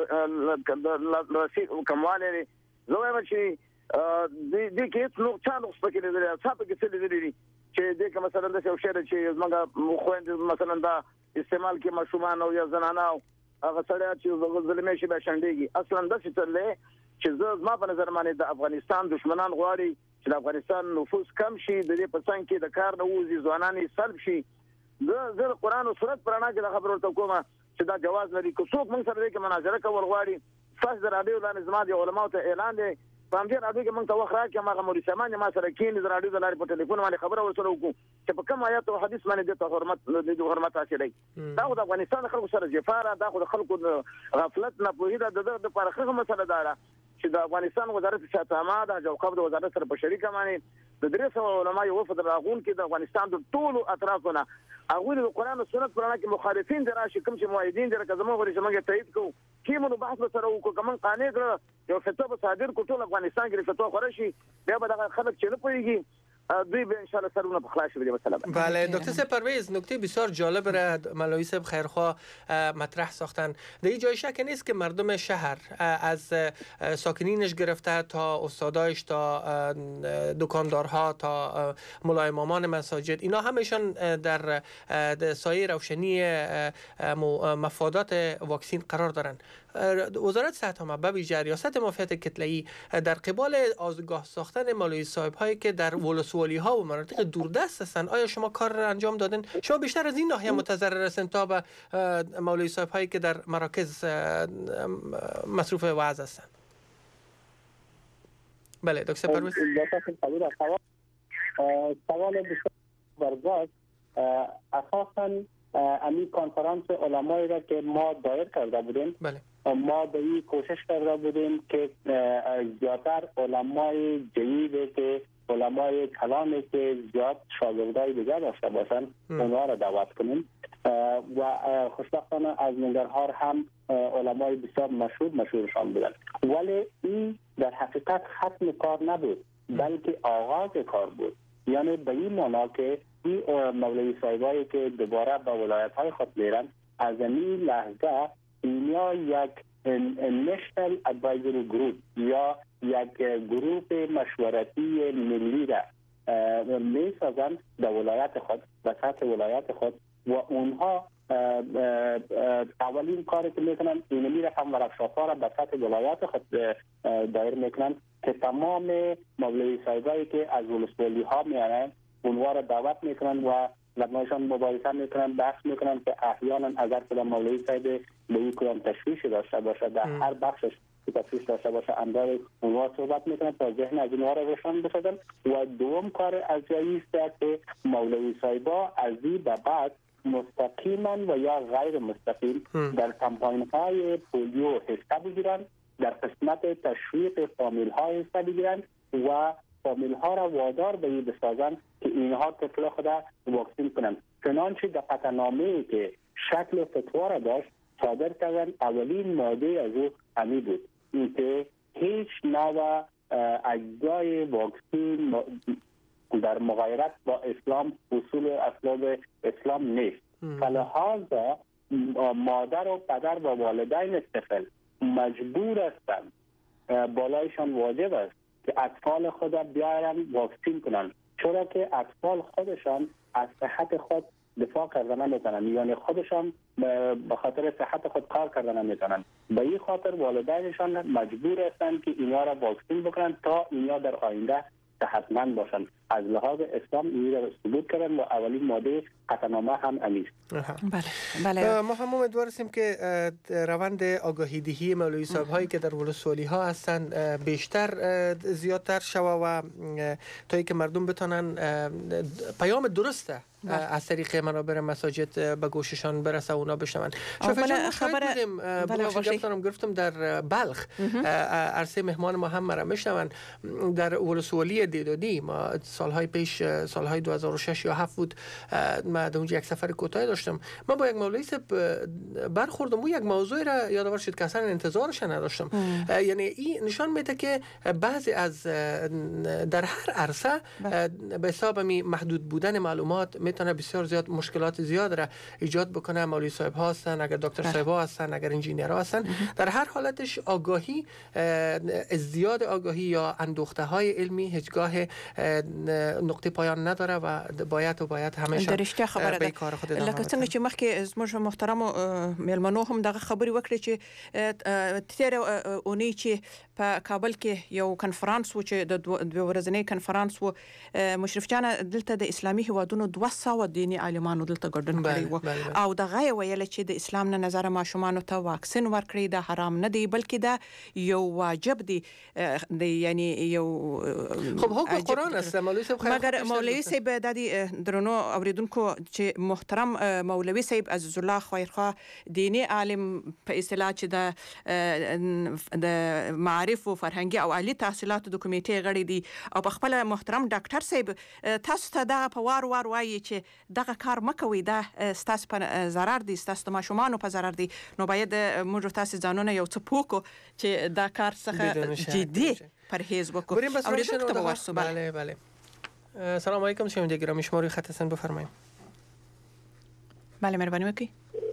رسي کمواله لري. زه وایم چې د دې کې څو څه نو څه کې لري څه په کې څه لري چې د کوم مثلا د یو شی چې زمونږ خويند مثلا دا استعمال کې مشومان او یا زنانه هغه سره چې ظلمي شي به شاندېږي. اصلا د څه ترلې چې زه ما په نظر باندې د افغانستان دشمنان غواړي چې د افغانستان نفوس کم شي، د دې په څنګ کې د کار نه وځي ځوانان سلب شي. زه زه قرآن او سنت پرانا کې د خبرو ته کوم چې دا جواز لري که څوک موږ سره کې مناظره کول غواړي فاش د رادیو د نظام د علماء ته اعلان دی پام دې راځي چې موږ ته وخت راکړي ما غموري سامان ما سره کې د رادیو د لارې په ټلیفون باندې خبره ورسره وکړو چې په کوم آیات او حدیث باندې د حرمت د حرمت حاصلې دا د افغانستان خلکو سره جفاره دا د خلکو غفلت نه پوهیده د د پرخه مسله ده چې د افغانستان وزارت شاتامه د جوقب د وزارت سره په شریکه باندې د درې علماء یو وفد راغون کې د افغانستان د ټولو اطرافونه هغه د قرآن او سنت پرانا کې مخالفین دراشي کوم چې موحدین درکه زموږ غوړي چې موږ تایید کوو کیمو بحث به سره وکړو کوم قانې کړ یو فتوا به صادر کو ټول افغانستان کې فتوا خورشي بیا به دغه خلک چې نه پوهیږي دوی به ان شاء الله سرونه بخلاص شي مثلا. بله دکتر صاحب پرویز نکته بسیار جالب را مولوی صاحب خیرخواه مطرح ساختن. در این جای شک نیست که مردم شهر از ساکنینش گرفته تا استادایش تا دکاندارها تا ملای امامان مساجد اینا همشان در سایه روشنی مفادات واکسین قرار دارند. وزارت صحت عامه به ویژه ریاست معافیت کتله‌ای در قبال آزگاه ساختن مولوی صاحب هایی که در ولسوالی ها و مناطق دوردست هستند آیا شما کار را انجام دادن؟ شما بیشتر از این ناحیه متضرر هستند تا به مولوی صاحب هایی که در مراکز مصروف وعظ هستند. بله دکتر پرویز. سوال بسیار برگزار اساساً امی کنفرانس علمای را که ما دایر کرده بودیم بله. ما به این کوشش کرده بودیم که زیادتر علمای جدیدی که علمای کلامی که زیاد شاگردای دیگر داشته باشند اونها را دعوت کنیم و خوشبختانه از ننگرهار هم علمای بسیار مشهور مشهورشان بودند ولی این در حقیقت ختم کار نبود بلکه آغاز کار بود. یعنی به این معنا که این مولوی صاحبایی که دوباره به ولایت های خود میرن از این لحظه اینا یک نشنل ادوایزری گروپ یا یک گروپ مشورتی ملی را می سازند در ولایت خود به سطح ولایت خود و اونها اولین کاری که میکنن اینمی رقم ورکشاپ را به سطح ولایت خود دایر میکنن که تمام مولوی صاحبایی که از ولسوالی ها میارن اونها را دعوت میکنن و لبنایشان مباحثه میکنن بحث میکنن که احیانا اگر کدام مولوی صاحب به این کدام تشویشی داشته باشه در هر بخشش تشویش داشته باشه اندار اونها صحبت میکنن تا ذهن از اونها را روشن بسازن و دوم کار از جایی است که مولوی صاحبا از این به بعد مستقیما و یا غیر مستقیم در کمپاین های پولیو حصه بگیرن در قسمت تشویق فامیل ها حصه بگیرن و فامیل ها را وادار به این بسازن که اینها طفل خود واکسین کنند. چنانچه در قطعنامه‌ای که شکل فتوا را داشت صادر کردن اولین ماده از او همی بود اینکه هیچ نوع اجزای واکسین در مغایرت با اسلام اصول اسباب اسلام نیست. فلهذا مادر و پدر و والدین طفل مجبور هستند بالایشان واجب است که اطفال خود بیارن واکسین کنن چرا که اطفال خودشان از صحت خود دفاع کردن نمیتونن یعنی خودشان به خاطر صحت خود کار کردن نمیتونن به این خاطر والدینشان مجبور هستند که اینا را واکسین بکنن تا اینا در آینده صحتمند باشن. از لحاظ اسلام این را ثبوت کردن و اولین ماده قطعنامه هم امید. بله بله ما هم امیدوار هستیم که روند آگاهی دهی مولوی صاحب هایی که در ولسوالی ها هستند بیشتر زیادتر شوه و تا اینکه مردم بتونن پیام درسته از طریق منابر مساجد به گوششان برسه و اونا بشنون. بله خبر بله گفتم در بلخ عرصه مهمان ما هم مرا میشنون در ولسوالی دیدادی ما سالهای پیش سالهای دو هزار و شش یا هفت بود ما در اونجا یک سفر کوتاه داشتم ما با یک مولوی صاحب برخوردم و یک موضوع را یادآور شد که اصلا انتظارش نداشتم. یعنی این نشان میده که بعضی از در هر عرصه به حساب می محدود بودن معلومات میتونه بسیار زیاد مشکلات زیاد را ایجاد بکنه. مولوی صاحب ها هستن اگر دکتر صاحب ها هستن اگر انجینیر ها هستن در هر حالتش آگاهی ازدیاد آگاهی یا اندوخته های علمی هیچگاه نقطه پایان نداره و باید و باید همیشه درشته خبره ده لکه څنګه چې مخکې زموږ محترم میلمنو هم دغه خبري وکړي چې تیر اونۍ چې په کابل کې یو کنفرانس و چې د دوه ورځنی کنفرانس و مشرف جان دلته د اسلامي هوادونو دوه سوه دیني عالمانو دلته ګډون کړی و او دغه ویل چې د اسلام نه نظر ماشومان ته واکسین ورکړي دا حرام نه دی بلکې دا یو واجب دی یعنی یو خب حکم قرآن است مولوی صاحب مگر مولوی صاحب د دې درنو اوریدونکو چې محترم مولوی صاحب عزیز الله خیرخواه دیني عالم په اصطلاح چې د د معارف او فرهنګي او عالی تحصیلاتو د کمیټې غړي دي او په خپل محترم ډاکټر صاحب تاسو ته دا په وار وار وایي چې دغه کار مکوي دا ستاسو په ضرر دی ستاسو ماشومان په ضرر دی نو باید موږ تاسو ځانونه یو څه پوکو چې دا کار څخه جدي پرهیز وکړو او ریدونکو ته ورسو. بله بله. سلام علیکم شنونده گرامی، شماره خط هستن بفرمایید. بله مهربانی وکړئ.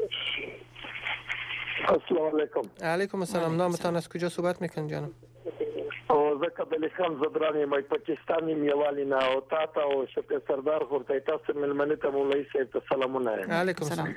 السلام علیکم. علیکم السلام. نامتان از کجا صحبت میکنید جانم؟ او زه کابل خان زدرانی مای پاکستانی میوالی نه او تا تا او شکر سردار خورته تاسو ملمنه ته مولوی صاحب ته سلامونه. علیکم السلام.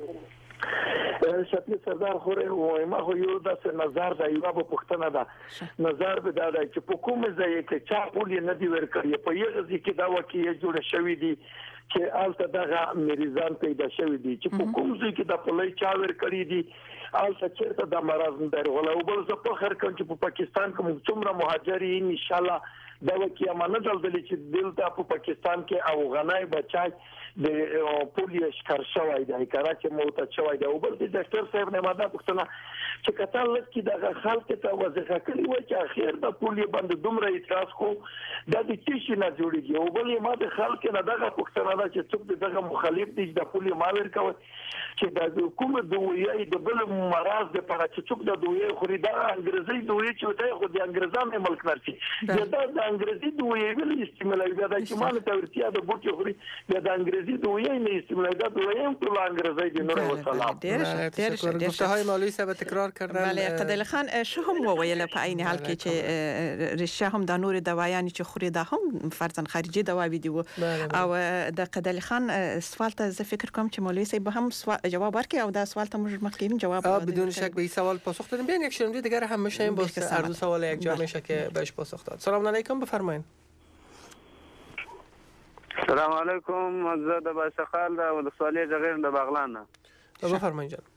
شکر سردار خوره او ما خو یو داسې نظر دا یو په پښتنه ده نظر به دا چې په کومه ځای کې چا پولی نه دی ورکړي په یوه ځای کې دا وکیه جوړ شوی دی چې الته دغه مریضان پیدا شوی دي چې په کوم ځای کې د پلي چا ورکړي دي الته چیرته د مرض درغله او بل زه په خر کوم چې په پاکستان کې څومره مهاجرین ان شاء الله دا وکیه منه دلته چې دلته په پاکستان کې او غنای بچای د پولیو شکر شوی دی کراچي موته شوی دی او بل د ډاکټر صاحب نه ماده پښتنه چې کته لکه دغه خلک ته وظیفه کړی و چې اخر د پولیو باندې دومره اعتراض کو د دې تیشي نه جوړیږي او بل ما د خلک نه دغه پښتنه دا چې څوک دغه مخالف دي د پولیو ماور کوي چې د حکومت دوی د بل مرز د پاره چې څوک د دوی خوري دا انګریزي دوی چې دی خو د انګریزانو ملک نرسي دا د انګریزي دوی ویل استعمالوي دا چې مال ته ورتیا د بوټي خوري د انګریزي دوی نه استعمالوي دا دوی هم ټول انګریزي دي نور وسلام. ډیر ډیر گفته های مولوی صاحب تکرار کردن. بله قدل خان شو هم وویل په عین حال کې چې ریشه هم د نور دوایان چې خوري دا هم فرضاً خارجي دواوی دی او د قدل خان سوال ته زه فکر کوم چې مولوی صاحب هم جواب ورکړي او دا سوال ته موږ مخکې جواب بدون شک به این سوال پاسخ دادیم. بیاین یک شنونده دیگر هم میشیم با هر دو سوال یک جا میشه که بهش پاسخ داد. سلام علیکم بفرمایید. سلام علیکم زه د باشخال د ولسوالۍ جغیر د باغلان نه بفرمایید جان.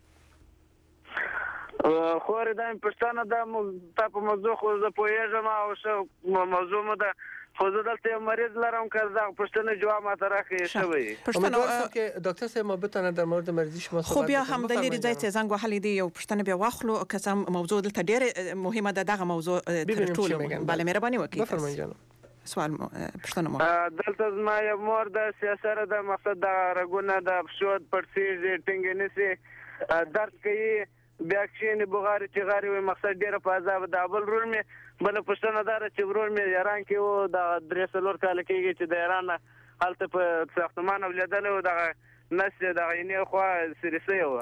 خور دا پښتانه دا تا په موضوع خو زه پوهېږم او ښه موضوع مو ده خو زه دلته یو مریض لرم که دا پښتنه جواب ماته راکړي ښه به وي. امیدوارم که دکتر صاحب ما بتونه در مورد مریضی شما صحبت خو بیا هم د لري ځای چې زنګ وهلی دی یو پښتنه بیا واخلو که څه موضوع دلته ډېره مهمه ده دغه موضوع تر ټولو بله مهرباني وکړئ. بفرمایئ جانم. سوال پښتنه مو دلته زما یو مور د سیاسره د مقصد د رګونه د پښو پړسېږي ټینګې نیسي درد کوي بیا کښېني بغارې چغارې وي مقصد ډېره په عذاب ده. بل ورور مې بله پوښتنه دا ده چې ورور مې ایران کې و دغه درې څلور کاله کېږي چې د ایران نه هلته په ساختمان اولېدلی و دغه نس یې دغه اینې خوا سري سوی وه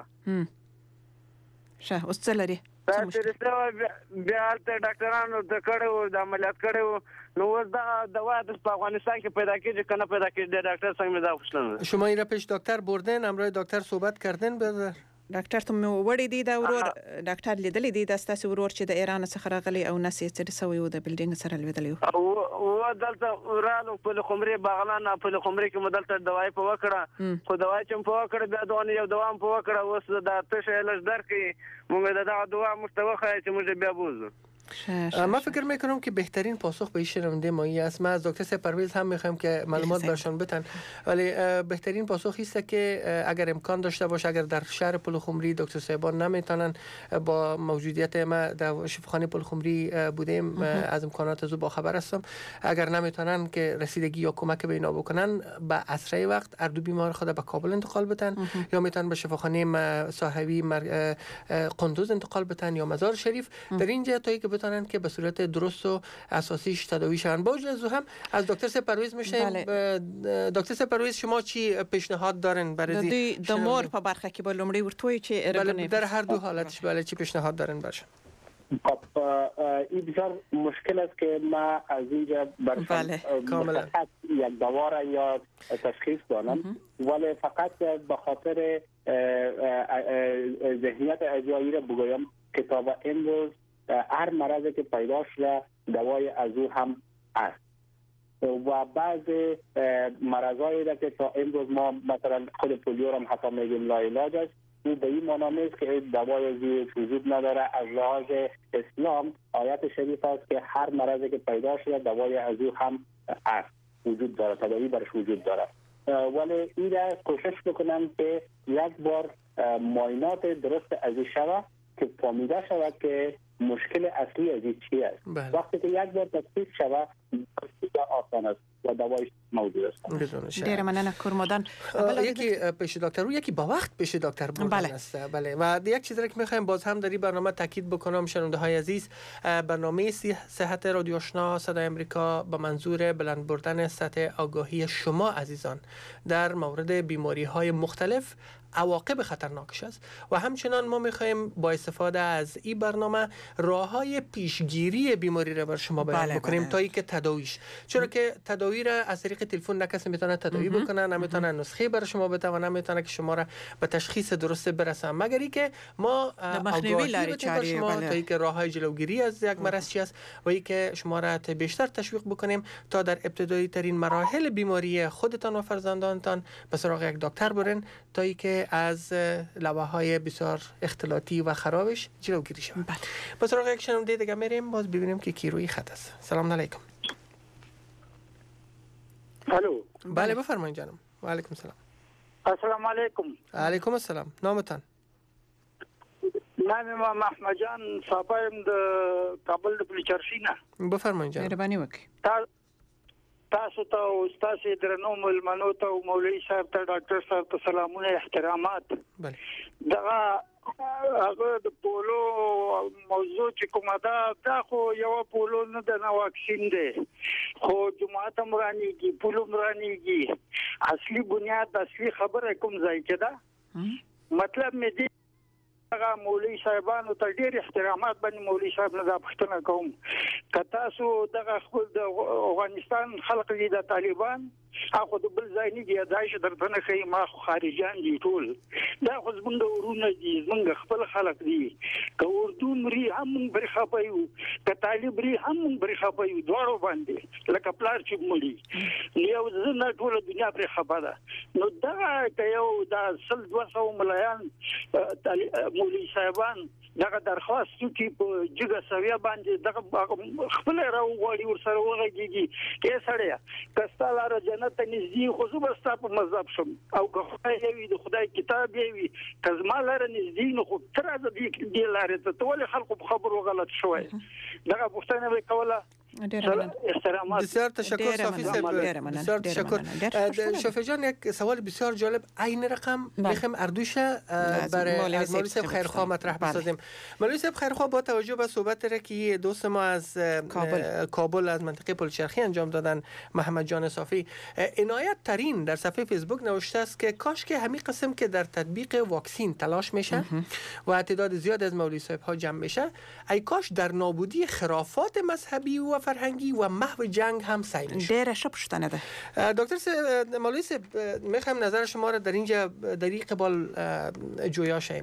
ښه اوس څه لري دا سري سوی وه بیا هلته ډاکټرانو ته کړی و د عملیات کړی و نو اوس دغه دوا په افغانستان کې پیدا کېږي که نه پیدا کېږي ډاکټر څنګه مې دا پوښتنه ده. شما این را پیش دکتر بردن همراه دکتر صحبت کردن برادر؟ ډاکټر ته مې وړی دی دا ورور ډاکټر لیدلی دی دا ستاسو ورور چې د ایران څخه راغلی او نس یې څه سوی و د بلډینګ سره لوېدلی و و دلته رالو په خمرې باغلان په خمرې کې مو دلته دوايي په وکړه خو دوايي چې په وکړه بیا دوه یو دوام په وکړه اوس د تشه لږ درکې موږ دغه دوا مستوخه چې موږ بیا بوزو. ما فکر میکنم که بهترین پاسخ به این شنونده مایی است. ما از دکتر صاحب پرویز هم میخوایم که معلومات برشان بدن ولی بهترین پاسخ است که اگر امکان داشته باشه اگر در شهر پلخمری دکتر صاحبان نمیتونن با موجودیت ما در شفاخانه پلخمری بودیم از امکانات از با خبر هستم اگر نمیتونن که رسیدگی یا کمک به اینا بکنن به اسرع وقت اردو بیمار خود به کابل انتقال بدن یا میتونن به شفاخانه صاحبی قندوز انتقال بدن یا مزار شریف در اینجا تا که بتونن که به صورت درست و اساسیش تداوی شون. با اجازه هم از دکتر سپرویز میشیم. دکتر سپرویز شما چی پیشنهاد دارن برای د مور په برخه کې به لومړی ورتوي چې بله در هر دو حالتش بله چی پیشنهاد دارن برشان؟ این بسیار مشکل است که ما از اینجا برشان فقط یک دوا را یا تشخیص دانم ولی فقط به خاطر ذهنیت اجایی را بگویم که تا به امروز هر مرضی که پیدا شده دوای از او هم است و بعض مرضایی را که تا امروز ما مثلا خود پولیو را هم حتی میگیم لاعلاج است او به این معنی نیست که دوای از وجود نداره. از لحاظ اسلام آیت شریف است که هر مرضی که پیدا شده دوای از او هم است وجود داره تداوی برش وجود داره ولی این را کوشش بکنم که یک بار معاینات درست از شود که فهمیده شود که مشکل اصلی از این چی است. وقتی که یک بار تشخیص شود بسیار آسان است و دوایش موجود است. ډیر مننه کورمدان. یکی پیش دکتر رو یکی با وقت پیش دکتر بودن بله. است. بله. و یک چیزی که میخوایم باز هم در این برنامه تاکید بکنم شنونده های عزیز، برنامه صحت رادیو آشنا صدای امریکا به منظور بلند بردن سطح آگاهی شما عزیزان در مورد بیماری های مختلف، عواقب خطرناکش است و همچنان ما میخوایم با استفاده از این برنامه راههای پیشگیری بیماری را بر شما بیان بله بکنیم بله. تا اینکه تداویش، چرا که تداوی را از طریق تلفن نه کسی میتونه تداوی بکنه، نمیتونه نسخه بر شما بده و نمیتونه که شما را به تشخیص درست برسه، مگر اینکه ما مخنیوی لاری چاری شما تا اینکه راههای جلوگیری از یک مرض چی است و اینکه شما را بیشتر تشویق بکنیم تا در ابتدایی ترین مراحل بیماری خودتان و فرزندانتان به سراغ یک دکتر برین تا اینکه از لواهای بسیار اختلاطی و خرابش جلوگیری شود. بله. به سراغ یک شنونده دیگه میریم، باز ببینیم که کی روی خط است. سلام علیکم. الو. بله بفرمایید جانم. و علیکم سلام. السلام علیکم. علیکم السلام. نامتان؟ نام ما محمد جان صاحبم د کابل د پلیچرشینه. بفرمایید جانم. مهرباني وکړئ. تاسو ته او تاسو درنو ملمنو ته او مولوی صاحب ته ډاکټر صاحب ته سلامونه احترامات. بله. دا هغه د پولو موضوع چې کومه ده دا خو یو پولو نه د واکسین دی خو جماعت امرانی کی پولو امرانی کی اصلي بنیاد اصلي خبره کوم ځای کې ده. مطلب مې دی هغه مولوی صاحبانو ته ډېر احترامات باندې مولوی صاحب نه دا پښتنه کوم که تاسو دغه خپل د افغانستان خلق دي د طالبان هغه د بل ځای نه دی دایښ درته نه کوي ما خو خارجان دي ټول دا خو زمونږ ورونه دي زمونږ خپل خلق دي که اردو مري هم مونږ بري خپایو که طالب مري هم مونږ بري خپایو دواړو باندې لکه پلار چې مړي یو ځنه ټول دنیا پر خبره نو دا یو د سل دوه سوه مليان مولوی صاحبان دغه درخواست کوي په جګه سویا باندې دغه خپل راوغړي ور سره وغږیږي کې سړیا کستاله جنت نږدې خو زه بستا په مذهب شم او که خدای وي د خدای کتاب وي کزما لاره نږدې نو خو تر دې دی لاره ته ټول خلکو په خبرو غلط شوی دغه پښتنه وکوله. بسیار تشکر صافی صاحب، بسیار تشکر. شفیع جان یک سوال بسیار جالب عین رقم میخوایم اردوش برای مولوی صاحب خیرخواه مطرح بسازیم. مولوی صاحب خیرخواه با توجه به صحبت را که دوست ما از کابل کابل از منطقه پلچرخی انجام دادن محمد جان صافی عنایت ترین در صفحه فیسبوک نوشته است که کاش که همین قسم که در تطبیق واکسین تلاش میشه و تعداد زیاد از مولوی صاحب ها جمع میشه ای کاش در نابودی خرافات مذهبی و فرهنگی و محو جنگ هم سعی میشه. ډیره ښه پوښتنه ده. دکتر صاحب مولوی صاحب میخوایم نظر شما را در اینجا در این قبال جویا شیم.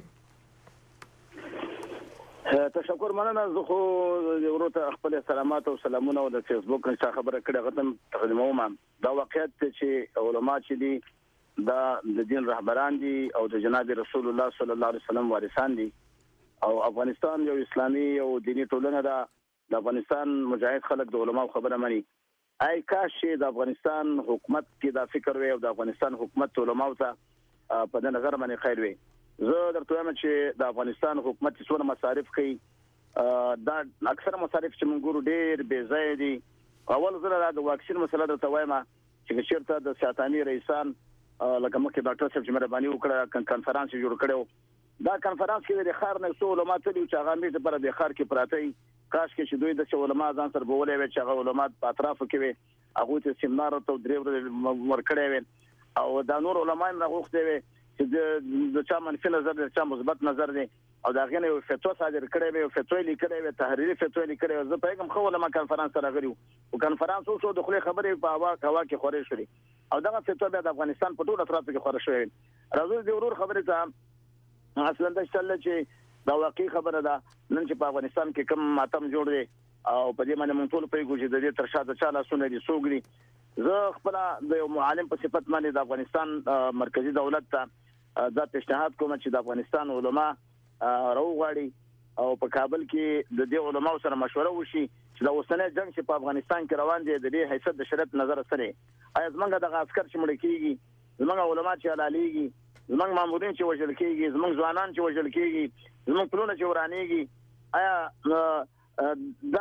تشکر مننه. زه خو ورو ته خپل سلامات او سلامونه او د فیسبوک نه خبره کړه غتم تقدیموم. دا واقعیت چې علما چې دي دا د دین رهبران دي او د جناب رسول الله صلی الله علیه وسلم وارثان دي او افغانستان یو اسلامي او دینی ټولنه ده. د افغانستان مجاهد خلک د علماء خبره مني. ای کاش د افغانستان حکومت کې دا فکر وي او د افغانستان حکومت علماء ته په دې نظر باندې خیر وي. زه درته وایم چې د افغانستان حکومت څونه مصارف کوي دا اکثره مصارف چې موږ ګورو ډېر بې ځای دي. اول زره د واکسین مسله درته وایم چې چیرته د سیاتاني رئیسان لکه مخکې ډاکټر صاحب چې مهرباني وکړه کنفرانس جوړ کړو دا کنفرانس کې د خار نه څو علماء ته چې هغه مې پر د خار کې پراته کاش کې چې دوی د علماء ځان سره بولې وي چې هغه علماء په اطرافو کې وي هغه ته سیمینار ته درې ورځې ورکړې وي او دا نور علماء هم راغوښتي وي چې د چا منفي نظر د چا مثبت نظر دی او دا غنه یو فتوا صادر کړی وي او فتوا لیکلې وي تحریری فتوا لیکلې وي. زه په کوم خو علماء کنفرانس سره غړیو او کنفرانس اوسو د خپل خبرې په هوا هوا کې خورې شوې او دا فتوا د افغانستان په ټول اطراف کې خورې شوې. راځو د ورور خبرې ته اصلا د شل چې دا واقعي خبره ده نن چې په افغانستان کې کم ماتم جوړ دی او په دې باندې مونږ ټول پیګو چې د دې تر شاته چاله سونه دي سوګري. زه خپل د یو معلم په صفت باندې د افغانستان مرکزی دولت ته دا پیشنهاد کوم چې د افغانستان علما راوغړي او په کابل کې د دې علماو سره مشوره وشي چې د اوسنۍ جنگ چې په افغانستان کې روان دي د دې حیثیت د شریعت نظر سره آیا زمونږ د عسكر چې مړ کیږي زمونږ علما چې حلاليږي زمونږ مامورین چې وژل کیږي زمونږ ځوانان چې وژل کیږي زمونږ پلونه چې ورانېږي آیا دا د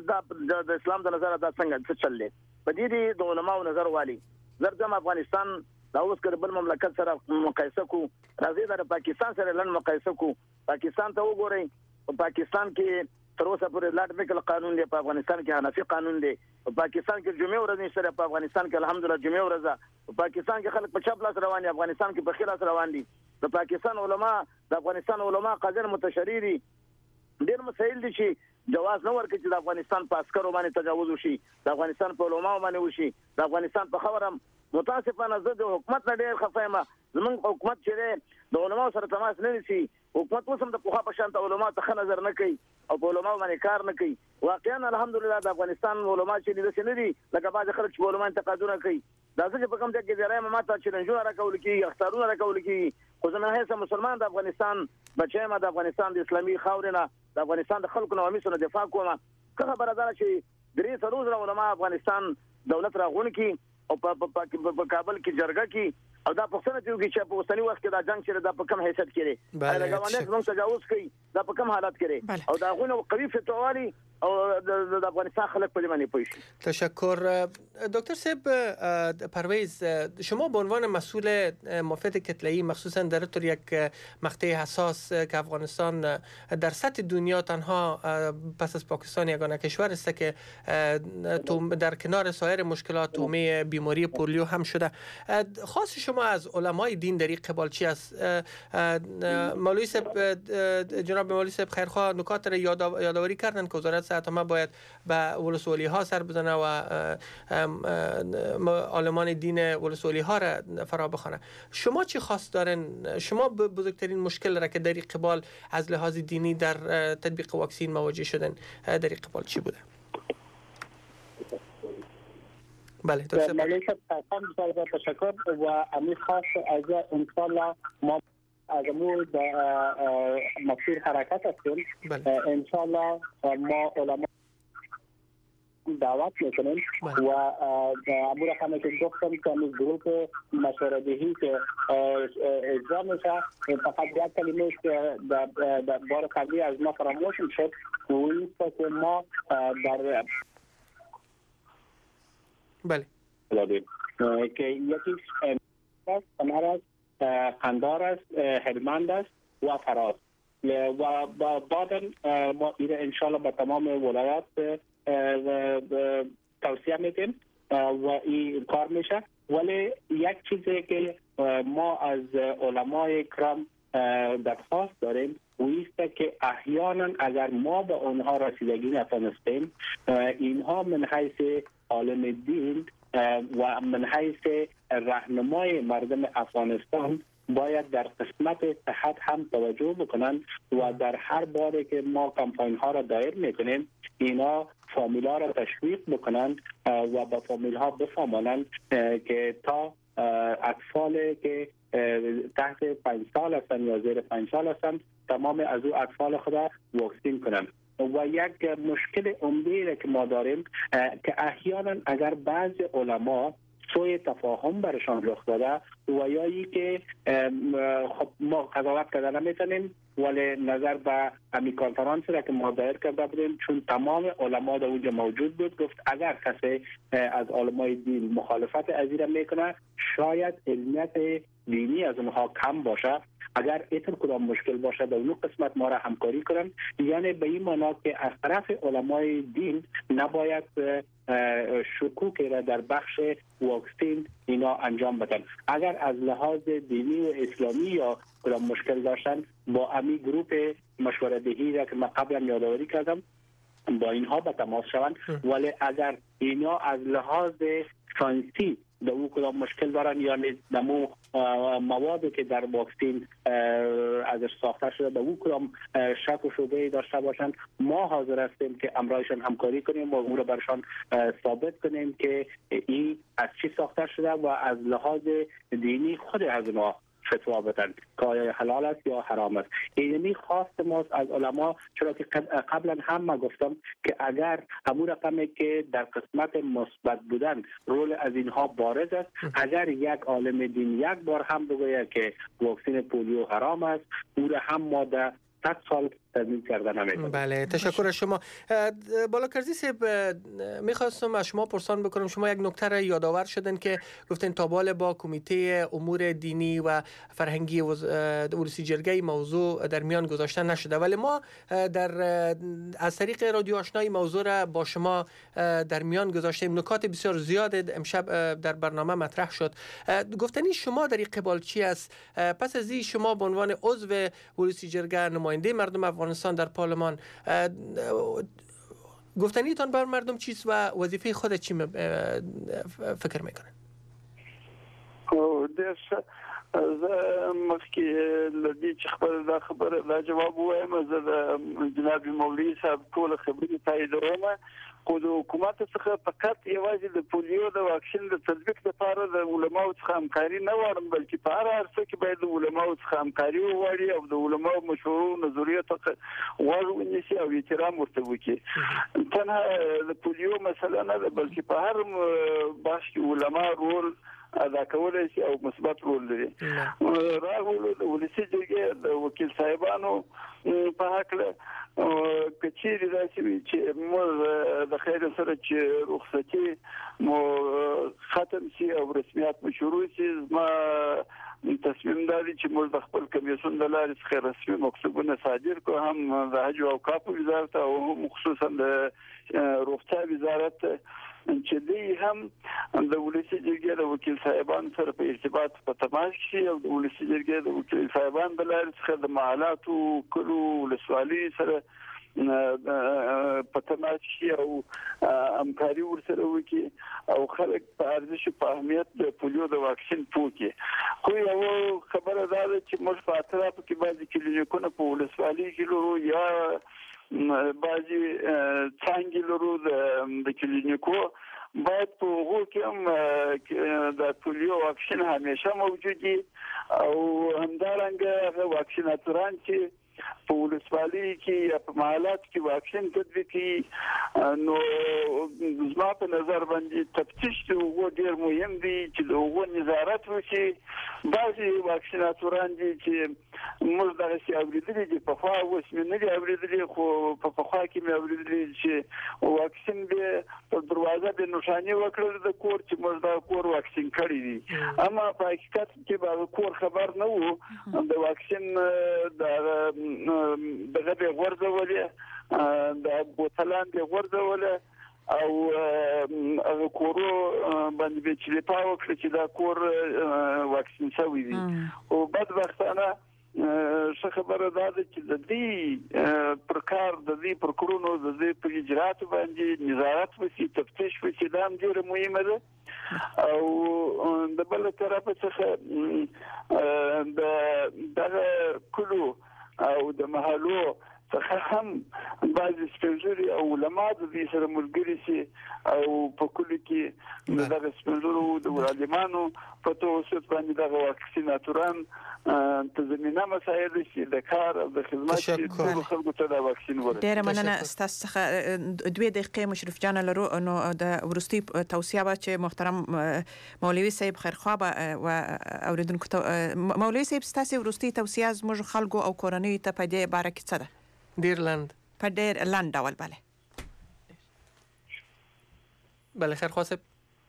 د اسلام د نظر دا څنګه څه چل دی په دې د علماء نظر والی زرجم افغانستان دا اوس کړه بل مملکت سره مقایسه کو راځي د پاکستان سره لن مقایسه کو پاکستان ته وګورئ په پاکستان کې تر اوسه پورې لاټ میکل قانون دی په افغانستان کې حنفي قانون دی په پاکستان کې جمعه ورځ نشته په افغانستان کې الحمدلله جمعه ورځ په پاکستان کې خلک په چپ لاس روان دي افغانستان کې په خیر لاس روان دي د پاکستان علما د افغانستان علما قاضیان متشرری ډېر مسایل دي چې جواز نه ورکړي چې د افغانستان په عسکرو باندې تجاوز وشي د افغانستان په علماو باندې وشي د افغانستان په خبرم متاسفانه زه د حکومت نه ډېر خفه یم زمونږ حکومت چې د علماو سره تماس نه نیسي حکومت اوس هم د پخوا په شان علماو ته ښه نظر نه کوي او په علماو باندې کار نه کوي واقعا الحمدلله د افغانستان علما چې داسې نه دي لکه بعض خلک چې علما انتقادونه کوي دا څه چې په کوم ځای کې ځای ما ته چیلنجونه راکول کېږي اخطارونه راکول کېږي خو زه نه هیڅ مسلمان د افغانستان بچی یم د افغانستان د اسلامي خاورې نه د افغانستان د خلکو نه همیشه دفاع کوم که خبره ده چې درې څلور زره علما افغانستان دولت راغون کړي او په کابل کې جرګه کې او دا پښتنه چې چې په اوسنی وخت کې دا جنگ چې دا په کم حیثیت کې لري دا غوښنه کوم تجاوز کوي دا په کم حالت کې لري او دا غوښنه قوي فتوالي او د افغانستان خلک په لمنې پوي. تشکر دکتر صاحب. پرویز شما به عنوان مسئول مافیات کتله‌ای مخصوصا در طور یک مقطع حساس که افغانستان در سطح دنیا تنها پس از پاکستان یگانه کشور است که در کنار سایر مشکلات تومه بیماری پولیو هم شده، خاص شما از علمای دین در این قبال چی است؟ مولوی صاحب جناب مولوی صاحب خیرخواه نکات را یادآوری کردن که وزارت صحت ما باید به ولسوالی ها سر بزنه و عالمان دین ولسوالی ها را فرا بخوانه. شما چی خاص دارن؟ شما بزرگترین مشکل را که در این قبال از لحاظ دینی در تطبیق واکسین مواجه شدن در این قبال چی بوده؟ بله دکتر ملیک صاحب تشکر و امیر خاص از انشالله ما از امور مسیر حرکت هستیم. انشالله ما علما دعوت میکنیم و امور همه که گفتم که از گروه مشوره دهی که اجرا میشه فقط یک کلمه که در بار قبلی از ما فراموش شد و این که ما در بله که یکیش کنار است، قندار است، هلمند است و فراز و بعدا ما ایره انشالله به تمام ولایات توصیه میدیم و این کار میشه. ولی یک چیزی که ما از علمای کرام درخواست داریم ویسته که احیانا اگر ما به اونها رسیدگی نتونستیم اینها من حیث عالم دین و من حیث راهنمای مردم افغانستان باید در قسمت صحت هم توجه بکنن و در هر باری که ما کمپاین ها را دایر میکنیم اینا فامیل ها را تشویق بکنن و با فامیل ها بفهمانن که تا اطفال که تحت پنج سال هستن یا زیر پنج سال هستن تمام از او اطفال خود واکسین کنن. و یک مشکل عمده که ما داریم که احیانا اگر بعضی علما سوء تفاهم برشان رخ داده و یا ای که خب ما قضاوت کرده نمیتونیم ولی نظر به امی کنفرانس را که ما دایر کرده بودیم چون تمام علما در اونجا موجود بود گفت اگر کسی از علمای دین مخالفت از این میکنه شاید علمیت دینی از اونها کم باشه، اگر ایتر کدام مشکل باشه در اون قسمت ما را همکاری کنن، یعنی به این معنا که از طرف علمای دین نباید شکوکی را در بخش واکسین اینا انجام بدن. اگر از لحاظ دینی و اسلامی یا کدام مشکل داشتن با امی گروه مشوره دهی را که من قبلا یادآوری کردم با اینها به تماس شوند، ولی اگر اینا از لحاظ ساینسی در او کدام مشکل دارن یا نمو موادی که در واکسین ازش ساخته شده در او کدام شک و شبهه داشته باشند ما حاضر هستیم که امرایشان همکاری کنیم و او را برشان ثابت کنیم که این از چی ساخته شده و از لحاظ دینی خود از اونها فتوا بدن که آیا حلال است یا حرام است. اینمی خواست ماست از علما، چرا که قبلا هم ما گفتم که اگر همون رقمی که در قسمت مثبت بودن رول از اینها بارز است، اگر یک عالم دین یک بار هم بگوید که واکسن پولیو حرام است او را هم ما در صد سال تضمین کردن نمیتونه. بله تشکر از شما. بالاکرزی صاحب میخواستم از شما پرسان بکنم، شما یک نکته را یادآور شدن که گفتین تابال با کمیته امور دینی و فرهنگی ولسی جرگه موضوع در میان گذاشته نشده، ولی ما در از طریق رادیو آشنایی موضوع را با شما در میان گذاشتیم. نکات بسیار زیاد امشب در برنامه مطرح شد. گفتنی شما در این قبال چی است؟ پس از این شما به عنوان عضو ولسی جرگه نماینده مردم افغانستان در پارلمان، گفتنیتان بر مردم چیست و وظیفه خود چی فکر میکنن؟ او دش از مخکی لدی چې خبر دا خبر دا جواب وایم زه د جناب مولوی صاحب ټول خبرې تاییدوم. خو د حکومت څخه فقط یوازې د پولیو د واکسین د تطبیق لپاره د علماو څخه همکاري نه غواړم، بلکې په هر هر څه کې باید د علماو څخه همکاري وغواړي او د علماو مشورو نظریو ته غوږ ونیسي او احترام ورته وکړي. تنها د پولیو مسله نه ده، بلکې په هر بحث کې علما رول ادا کولای شي او مثبت رول لري. راغلو د ولسی جرګې د وکیل صاحبانو په حق کچېری راځي چې موږ د خیر سره چې رخصتي مو ختم شي او رسمیت مو شروع شي. ما تصمیم دادی چې موږ د خپل کمیسیون د لارې څخه رسمي مکتوبونه صادر کړو، هم د حج او اوقاف وزارت او خصوصا د روغتیا وزارت چې دوی هم د ولسی جرګې د وکیل صاحبان سره په ارتباط په تماس کې او د ولسی جرګې د وکیل صاحبان د لارې څخه د معالاتو کلو ولسوالۍ سره په تماس کې او همکاري ورسره وکړي او خلک په ارزښت په اهمیت د پولیو د واکسین پوکي. خو یو خبره دا ده چې موږ په اطرافو کې بعضې کلینیکونه په ولسوالۍ کې لرو یا بعضې څانګې لرو د کلینیکو، باید په هغو کې هم د پولیو واکسین همیشه موجود وي او همدارنګه هغه واکسیناتوران چې په ولسوالۍ کې یا په محلات کې واکسین تطبیق کړي، نو زما په نظر باندې تفتیش د هغو ډېر مهم دی چې د هغو نظارت وشي. بعضې واکسیناتوران دي چې موږ دغسې اورېدلي دي، پخوا اوس مې نه دي اورېدلي، خو په پخوا کې مې اورېدلي چې واکسین به په دروازه به نښانې وکړل د کور چې موږ دا کور واکسین کړی دي، اما په حقیقت کې به کور خبر نه وو. د واکسین د دغه به غورځولې د بوتلان به غورځولې او هغه کورو باندې به چې پاو کړ چې دا کور واکسین شوی دی. او بدبختانه څه خبره ده چې د دې پر کار د دې پر کړونو د دې پر اجرات باندې نظارت وشي، تفتیش وشي، دا هم ډیره مهمه ده. او د بل طرفه څخه د دغه کلو او د محلو څخه هم بعضې سپینږیري او علما د دې سره ملګري شي او په کلي کې د دغه سپینږیرو د عالمانو په توسط باندې دغه واکسیناتوران ته زمینه مساعد شي د کار او د خدمت چې ټولو خلکو ته دا واکسین ورکړي. ډېره مننه ستاسو څخه. دوې دقیقې مشرف جان لرو، نو د وروستي توصیه به چې محترم مولوي صاحب خیرخوا به و اوریدونکو ته مولوي صاحب ستاسو وروستي توصیه زموږ خلکو او کورنیو ته په دې باره کې څه ده؟ ډیر لاند په ډیر لاند ډول. بله بله خیرخوا صاحب.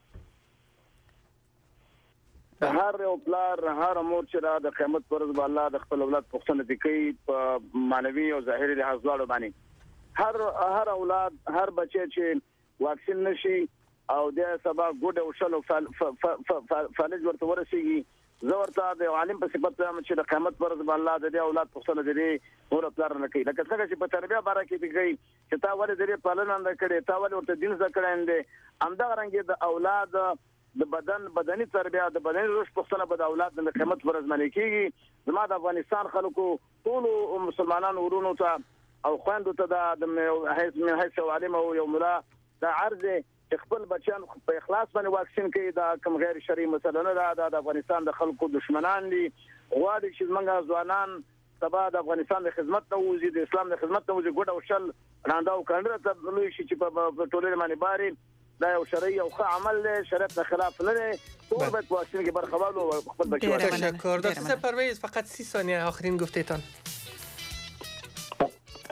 هر یو پلار هر مور چې را د قیامت پر ورځ الله د خپل اولاد پوښتنه کوي په معنوي او ظاهري لحاظ دواړو باندې. هر هر اولاد هر بچی چې واکسین نشي او د سبا ګډ او شل فالج ورته ورسیږي، زه ورته د عالم په صفت وایم چې د قیامت پر ورځ الله د دې اولاد پوښتنه کوي اور پلار نه کوي. لکه څنګه چې په تربیه باره کې کوي چې تا ولې د دې پالنه نه کړې، تا ولې ورته دین ځکړې اندې همدا رنګ د اولاد د بدن بدني تربیه د بدني روش پوښتنه به د اولاد د قیامت پر ورځ باندې کیږي. زما د افغانستان خلکو ټول مسلمانانو ورونو ته او خويندو ته د حیث من حیث عالم او یو ملا د عرض خپل بچیان په اخلاص باندې واکسین کوي. دا کوم غیر شرعي مسله نه ده، د افغانستان د خلکو دشمنان دي. غواړي چې موږ ځوانان سبا د افغانستان د خدمت ته وځي، د اسلام د خدمت ته وځي، ګډ او شل راندا او کاندره ته لوي شي چې په ټولنه باندې باري دا یو شرعي او ښه عمل دی، شریعت نه خلاف نه دی. ټول باید واکسین کې برخه واخلو او خپل بچي تشکر. دکتر پرویز فقط سی ثانیه آخرین گفتهتان.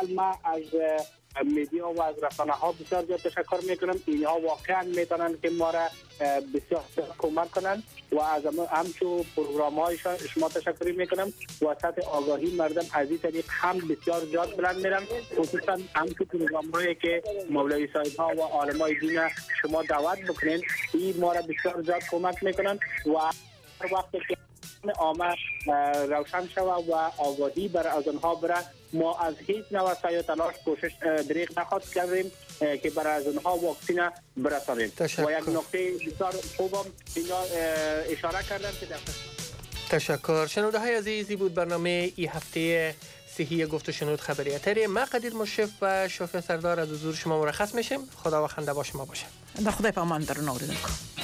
حال من از میدیا و از رسانه ها بسیار زیاد تشکر میکنم. اینها واقعا میتونن که ما را بسیار کمک کنند و از همچون پروگرام های شما تشکر میکنم و سطح آگاهی مردم از این طریق هم بسیار زیاد بلند میرن، خصوصا همچون پروگرام هایی که مولوی صاحب ها و عالم های دین شما دعوت بکنین، این ما را بسیار زیاد کمک میکنن و وقتی که آمد روشن شود و آگاهی بر از آنها بره، ما از هیچ نوع سعی و تلاش کوشش دریغ نخواهد کردیم که برای از آنها واکسین برسانیم. و یک نکته بسیار خوبم اینا اشاره کردم که در تشکر. شنونده های عزیزی بود برنامه ای هفته صحی گفت و شنود خبری اتری. من قدیر مشرف و شافی سردار از حضور شما مرخص میشیم. خدا و خنده با شما باشه. در خدای پامان در نوردن کن.